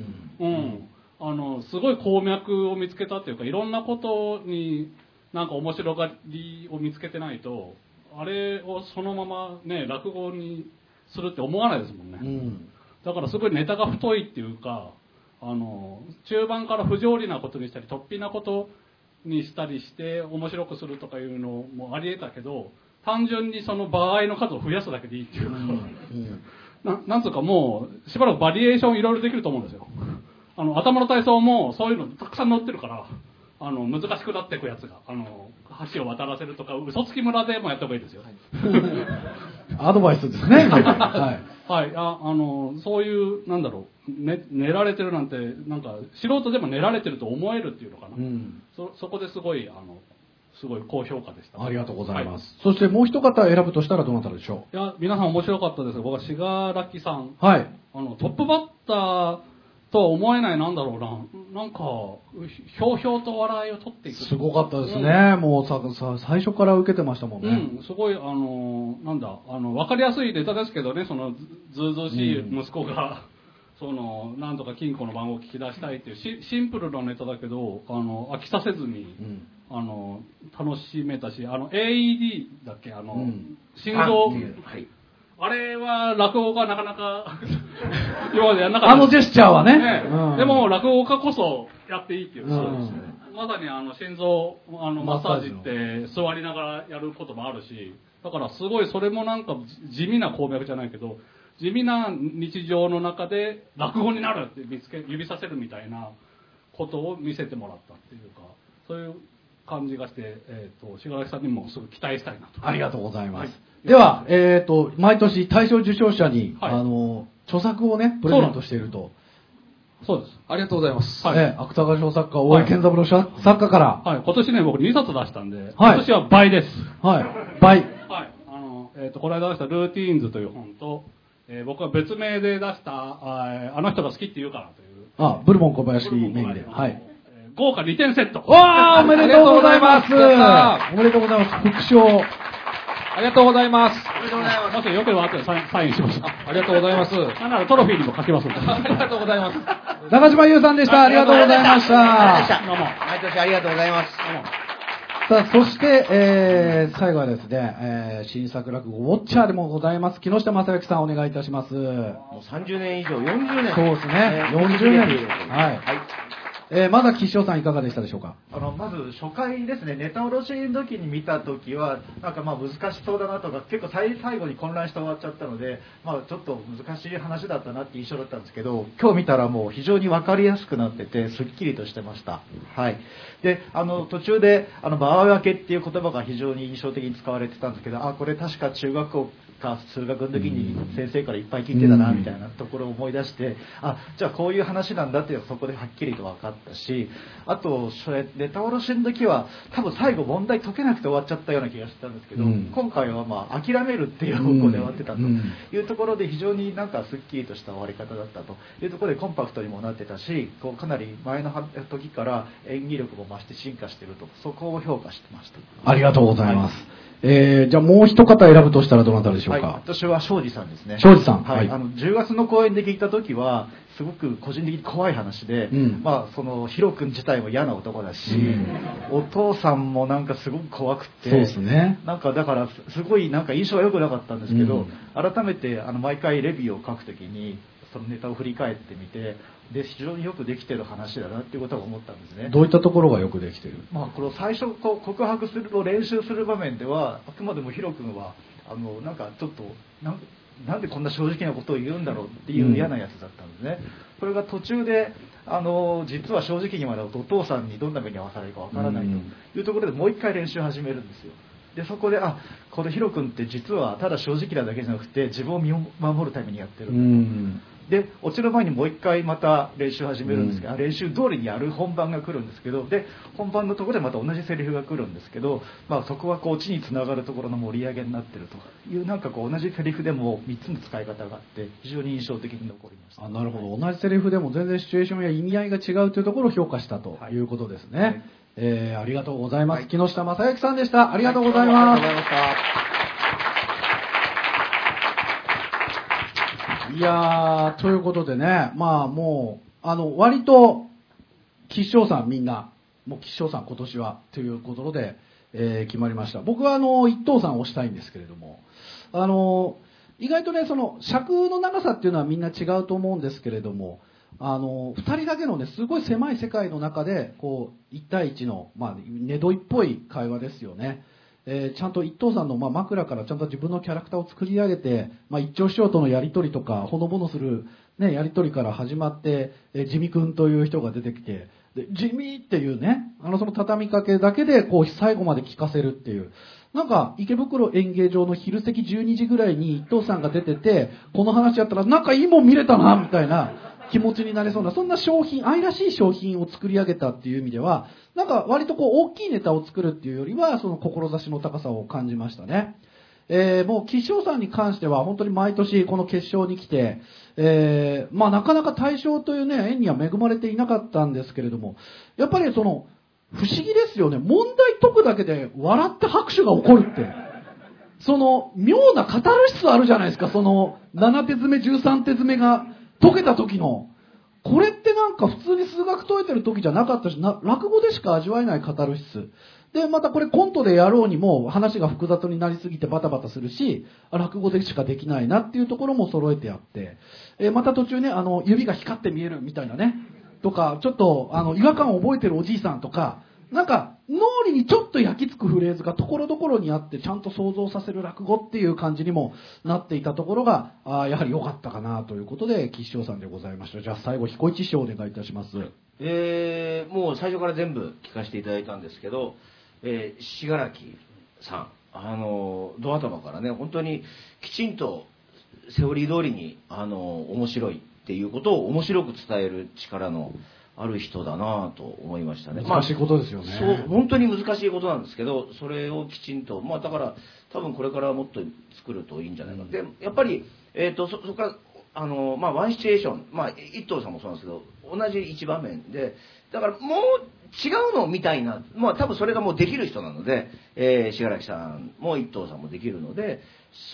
すごい鉱脈を見つけたっていうか、いろんなことになんか面白がりを見つけてないと、あれをそのままね、落語にするって思わないですもんね。だからすごいネタが太いっていうか、 中盤から不条理なことにしたり突飛なことにしたりして面白くするとかいうのもあり得たけど、単純にその場合の数を増やすだけでいいっていうか、なんつうかもうしばらくバリエーションいろいろできると思うんですよ。頭の体操もそういうのたくさん載ってるから、難しくなっていくやつが、橋を渡らせるとか、嘘つき村でもやった方がいいですよ。 アドバイスですね。はい。 はい。そういう、なんだろう、練られてるなんて、なんか、素人でも練られてると思えるっていうのかな。そこですごい、すごい高評価でした。 ありがとうございます。そしてもう一方選ぶとしたらどなたでしょう？いや、皆さん面白かったです。僕は信楽さん。 はい。 トップバッター、とは思えない、なんだろうな、なんかひょうひょうと笑いを取っていく。 すごかったですね。もう最初から受けてましたもんね。 すごいなんだ分かりやすいネタですけどね、そのずうずうしい息子が、なんとか金庫の番号を聞き出したいっていうシンプルなネタだけど飽きさせずに、楽しめたし、AED だっけ心臓、あれは落語家なかなか今までやんなかった。 ジェスチャーはね。 でも落語家こそやっていいっていう。まさに心臓マッサージって座りながらやることもあるし、だからすごいそれもなんか地味な鉱脈じゃないけど、地味な日常の中で落語になるって指させるみたいなことを見せてもらったっていうか、そういう感じがして、信楽さんにもすごい期待したいなと。 ありがとうございます。では、毎年大賞受賞者に、著作をね、プレゼントしていると。 そうです。 ありがとうございます。 芥川賞作家、大江健三郎作家から。 はい。今年ね、僕2冊出したんで、今年は倍です。 はい。倍。 はい。この間出したルーティーンズという本と、僕は別名で出した、あの人が好きって言うからという。 ブルボン小林名義で。はい。 豪華2点セット。 わー、おめでとうございます。おめでとうございます。副賞。 ありがとうございます。 ありがとうございます。 もしよければ後でサインします。 ありがとうございます。 なんならトロフィーにも書きますんで。 ありがとうございます。 中島優さんでした。ありがとうございました。 どうも。毎年ありがとうございます。 さあ、そして、最後はですね、新作落語ウォッチャーでもございます木下正幸さんお願いいたします。もう30年以上、40年。 そうですね、40年。はい。まだ岸尾さんいかがでしたでしょうか。 まず初回ですね、ネタ卸しの時に見た時はなんか難しそうだなとか、結構最後に混乱して終わっちゃったので、ちょっと難しい話だったなって印象だったんですけど、今日見たらもう非常に分かりやすくなっててすっきりとしてました。はい。で途中で場合分けっていう言葉が非常に印象的に使われてたんですけど、これ確か中学校か数学の時に先生からいっぱい聞いてたなみたいなところを思い出して、じゃあこういう話なんだっていうのがそこではっきりと分かったし、あとネタ卸しの時は多分最後問題解けなくて終わっちゃったような気がしてたんですけど、今回は諦めるっていう方向で終わってたというところで、非常になんかすっきりとした終わり方だったというところでコンパクトにもなってたし、かなり前の時から演技力も増して進化していると、そこを評価してました。 ありがとうございます。じゃあもう一方選ぶとしたらどなたでしょうか。 私は庄司さんですね。 庄司さん。 はい。10月の公演で聞いた時はすごく個人的に怖い話で、そのヒロ君自体も嫌な男だし、お父さんもなんかすごく怖くて、 そうですね。 なんかだからすごいなんか印象は良くなかったんですけど、改めて毎回レビューを書くときにそのネタを振り返ってみて、で非常によくできてる話だなっていうことを思ったんですね。 どういったところがよくできてる？ この最初告白するのを練習する場面ではあくまでもヒロ君はなんかちょっとなんでこんな正直なことを言うんだろうっていう嫌なやつだったんですね。これが途中で実は正直にまでお父さんにどんな目に遭わされるかわからないというところでもう一回練習始めるんですよ。でそこでこのヒロ君って実はただ正直なだけじゃなくて自分を身を守るためにやってるんだと。で落ちる前にもう一回また練習始めるんですけど、練習通りにやる本番が来るんですけど、で本番のところでまた同じセリフが来るんですけど、そこはオチにつながるところの盛り上げになってるという、なんか同じセリフでも3つの使い方があって非常に印象的に残りました。 なるほど。同じセリフでも全然シチュエーションや意味合いが違うというところを評価したということですね。ありがとうございます。木下正幸さんでした。ありがとうございます。いやー、ということでね、もう割と吉祥さんみんなもう吉祥さん今年はということで、決まりました。僕は一等さんを推したいんですけれども、意外とねその尺の長さっていうのはみんな違うと思うんですけれども、 2人だけのね、すごい狭い世界の中で、こう、1対1の、ねどいっぽい会話ですよね。ちゃんと一等さんの、枕からちゃんと自分のキャラクターを作り上げて、一丁師匠とのやりとりとか、ほのぼのする、ね、やりとりから始まって、地味くんという人が出てきて、で地味っていうね、その畳みかけだけで、こう、最後まで聞かせるっていう。なんか、池袋演芸場の昼席12時ぐらいに一等さんが出てて、この話やったら、なんかいいもん見れたな、みたいな気持ちになれそうな、そんな商品、愛らしい商品を作り上げたっていう意味では、なんか割とこう、大きいネタを作るっていうよりは、その志の高さを感じましたね。もう、吉祥さんに関しては、本当に毎年この決勝に来て、なかなか大賞というね、縁には恵まれていなかったんですけれども、やっぱりその、不思議ですよね。問題解くだけで笑って拍手が起こるって。その、妙なカタルシスあるじゃないですか。その、7手詰め、13手詰めが解けた時の。これってなんか普通に数学解いてる時じゃなかったし、落語でしか味わえないカタルシス。で、またこれコントでやろうにも話が複雑になりすぎてバタバタするし、落語でしかできないなっていうところも揃えてあって、また途中ね、指が光って見えるみたいなね。とか、ちょっと、違和感を覚えてるおじいさんとか、なんか、脳裏にちょっと焼き付くフレーズがところどころにあって、ちゃんと想像させる落語っていう感じにもなっていたところが、やはり良かったかなということで、吉祥さんでございました。じゃあ最後、彦一師匠お願いいたします。 もう最初から全部聞かせていただいたんですけど、信楽さん、ド頭からね、本当にきちんとセオリー通りに、面白いっていうことを面白く伝える力のある人だなと思いましたね。 難しいことですよね。 そう、本当に難しいことなんですけど、それをきちんと、だから多分これからもっと作るといいんじゃないか。で、やっぱり、そこからワンシチュエーション、一等さんもそうなんですけど、同じ一場面で、だからもう違うのみたいな、多分それがもうできる人なので、信楽さんも一等さんもできるので、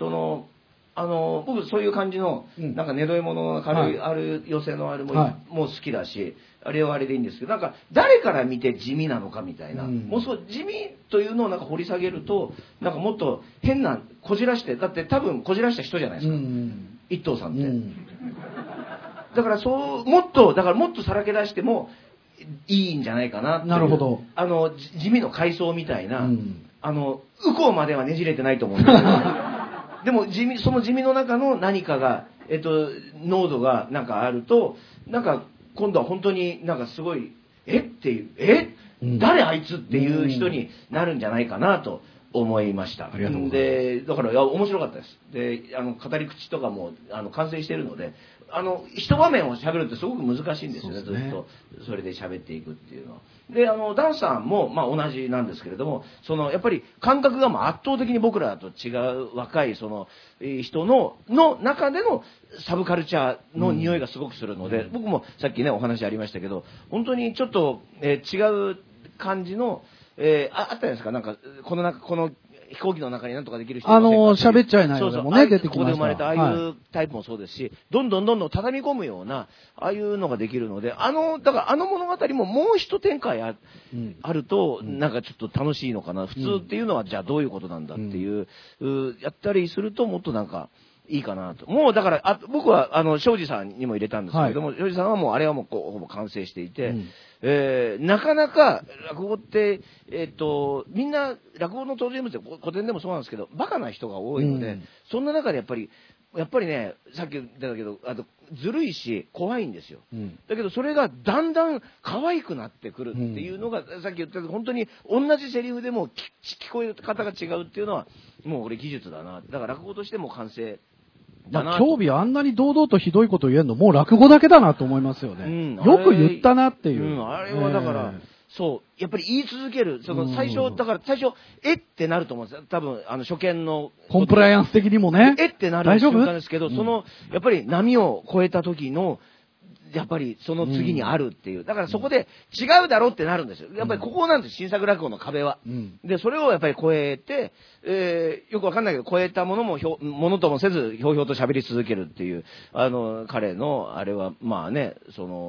僕そういう感じの、なんかねどいものの軽い、ある寄せのあるもう好きだし、あれはあれでいいんですけど、なんか誰から見て地味なのかみたいな、もうそう地味というのをなんか掘り下げると、なんかもっと変なこじらして、だって多分こじらした人じゃないですか、一等さんって。だからもっとさらけ出してもいいんじゃないかなっていう。 なるほど。 地味の階層みたいな、右近まではねじれてないと思うんですけど、でもその地味の中の何かが、濃度がなんかあると、なんか今度は本当になんかすごい、っていう、誰あいつっていう人になるんじゃないかなと思いました。 ありがとうございます。 で、だから面白かったです。で、語り口とかも完成しているので、一場面を喋るってすごく難しいんですよね、ずっとそれで喋っていくっていうのは。で、ダンさんも同じなんですけれども、やっぱり感覚が圧倒的に僕らと違う若い人の中でのサブカルチャーの匂いがすごくするので、僕もさっきねお話ありましたけど、本当にちょっと、違う感じの、あったじゃないですか、なんかこの飛行機の中になんとかできる人喋っちゃいないのでもね、出てきました。 ここで生まれたああいうタイプもそうですし、どんどん畳み込むような、ああいうのができるので、だから物語ももう一展開あると、なんかちょっと楽しいのかな。普通っていうのは、じゃあどういうことなんだっていう、やったりするともっとなんか、いいかなと。もうだから、僕は、庄司さんにも入れたんですけれども、庄司さんはもう、あれはもうほぼ完成していて、なかなか落語って、みんな落語の登場人物って古典でもそうなんですけど、バカな人が多いので、そんな中でやっぱりね、さっき言ったけど、ずるいし怖いんですよ。だけどそれがだんだん可愛くなってくるっていうのが、さっき言ったけど、本当に同じセリフでも聞こえ方が違うっていうのは、もう俺技術だな。だから落語としても完成。 興味あんなに堂々とひどいこと言えるのもう落語だけだなと思いますよね。よく言ったなっていう。 あれはだから、そう、やっぱり言い続ける。最初ってなると思うんですよ。多分、初見の。 コンプライアンス的にもね。 ってなる瞬間ですけど、やっぱり波を越えた時の、やっぱりその次にあるっていう。だからそこで違うだろうってなるんですよ。やっぱりここなんです、新作落語の壁は。で、それをやっぱり超えて、よくわかんないけど、超えたものもともせず、ひょうひょうと喋り続けるっていう、彼の、あれは、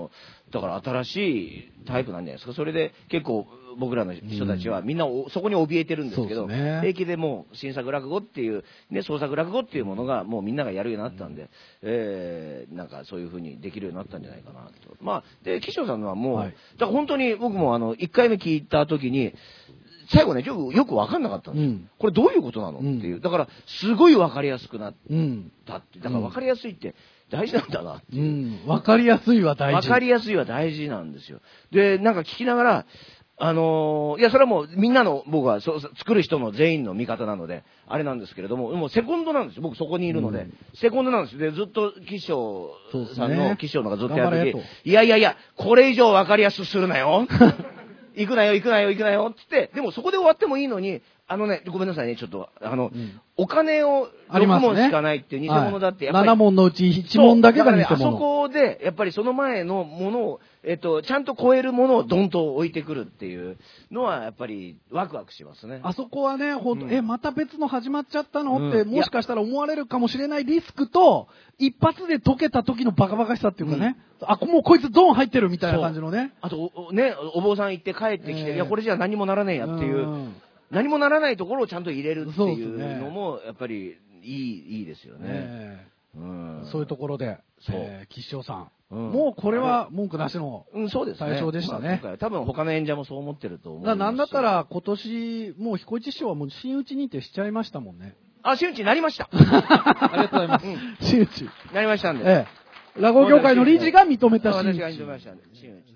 だから新しいタイプなんじゃないですか。それで結構僕らの人たちはみんなそこに怯えてるんですけど、 そうですね平気でもう新作落語っていう、ね、創作落語っていうものがもうみんながやるようになったんで、なんかそういう風にできるようになったんじゃないかなと。まあ、で、岸尾さんのはもう、だから本当に僕も1回目聞いた時に、最後ね、よく分かんなかったんですよ。これどういうことなのっていう。だから、すごい分かりやすくなったって。だから分かりやすいって大事なんだなっていう。 分かりやすいは大事。 分かりやすいは大事なんですよ。で、なんか聞きながら、いや、それはもうみんなの、僕は作る人の全員の味方なので、あれなんですけれども、もうセコンドなんですよ。僕そこにいるので。セコンドなんですよ。で、ずっと岸尾さんの、岸尾のがずっとやるとき、いや、これ以上分かりやすくするなよ。行くなよってって、でもそこで終わってもいいのに、ごめんなさいね、ちょっと、お金を6問しかないっていう偽物だって、やっぱり。 7問のうち1問だけが偽物。 あそこで、やっぱりその前のものを、ちゃんと超えるものをドンと置いてくるっていうのは、やっぱりワクワクしますね。 あそこはね、本当、また別の始まっちゃったのって、もしかしたら思われるかもしれないリスクと、一発で解けた時のバカバカしさっていうかね、もうこいつゾーン入ってるみたいな感じのね。 あと、お坊さん行って帰ってきて、いや、これじゃ何もならねえやっていう、何もならないところをちゃんと入れるっていうのも、やっぱりいいですよね。 そういうところで、岸尾さん。もうこれは文句なしの最初でしたね。 多分他の演者もそう思ってると思う。 なんだったら今年、もう彦一師匠はもう真打ち認定しちゃいましたもんね。 あ、真打ちになりました。 ありがとうございます。 真打ち。 なりましたんで。 落語協会の理事が認めた真打ち。 私が認めましたんで、真打ち。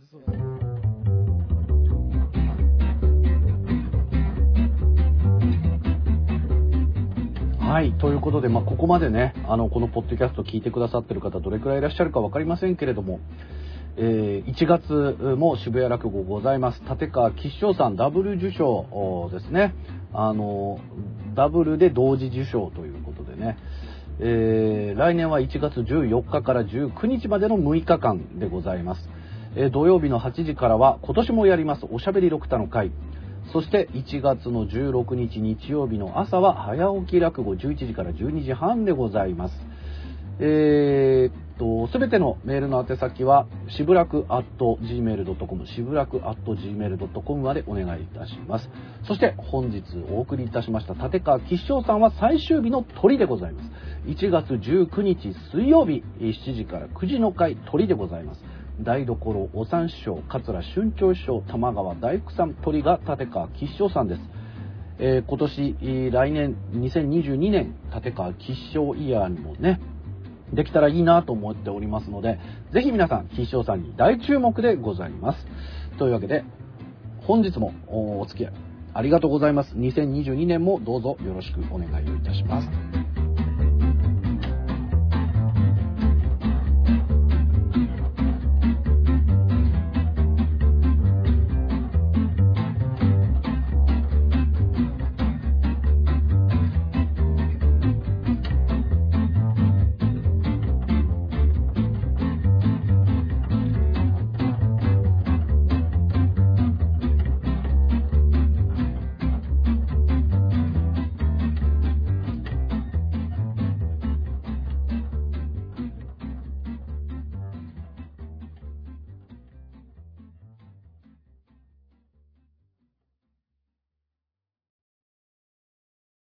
はい、ということで、ここまでね、このポッドキャスト聞いてくださってる方どれくらいいらっしゃるか分かりませんけれども、1月も渋谷落語ございます。立川吉祥さんダブル受賞ですね。ダブルで同時受賞ということでね、来年は1月14日から19日までの6日間でございます。土曜日の8時からは今年もやりますおしゃべり六太の会。そして1月の16日日曜日の朝は早起き落語11時から12時半でございます。すべてのメールの宛先はしぶらく @gmail.com しぶらく @gmail.com までお願いいたします。そして本日お送りいたしました立川吉祥さんは最終日の鳥でございます。1月19日水曜日7時から9時の回鳥でございます。台所お三師匠桂春長師匠玉川大工さん鳥が立川吉祥さんです。今年来年2022年立川吉祥イヤーにもねできたらいいなと思っておりますので、ぜひ皆さん吉祥さんに大注目でございます。というわけで本日もお付き合いありがとうございます。2022年もどうぞよろしくお願いをいたします。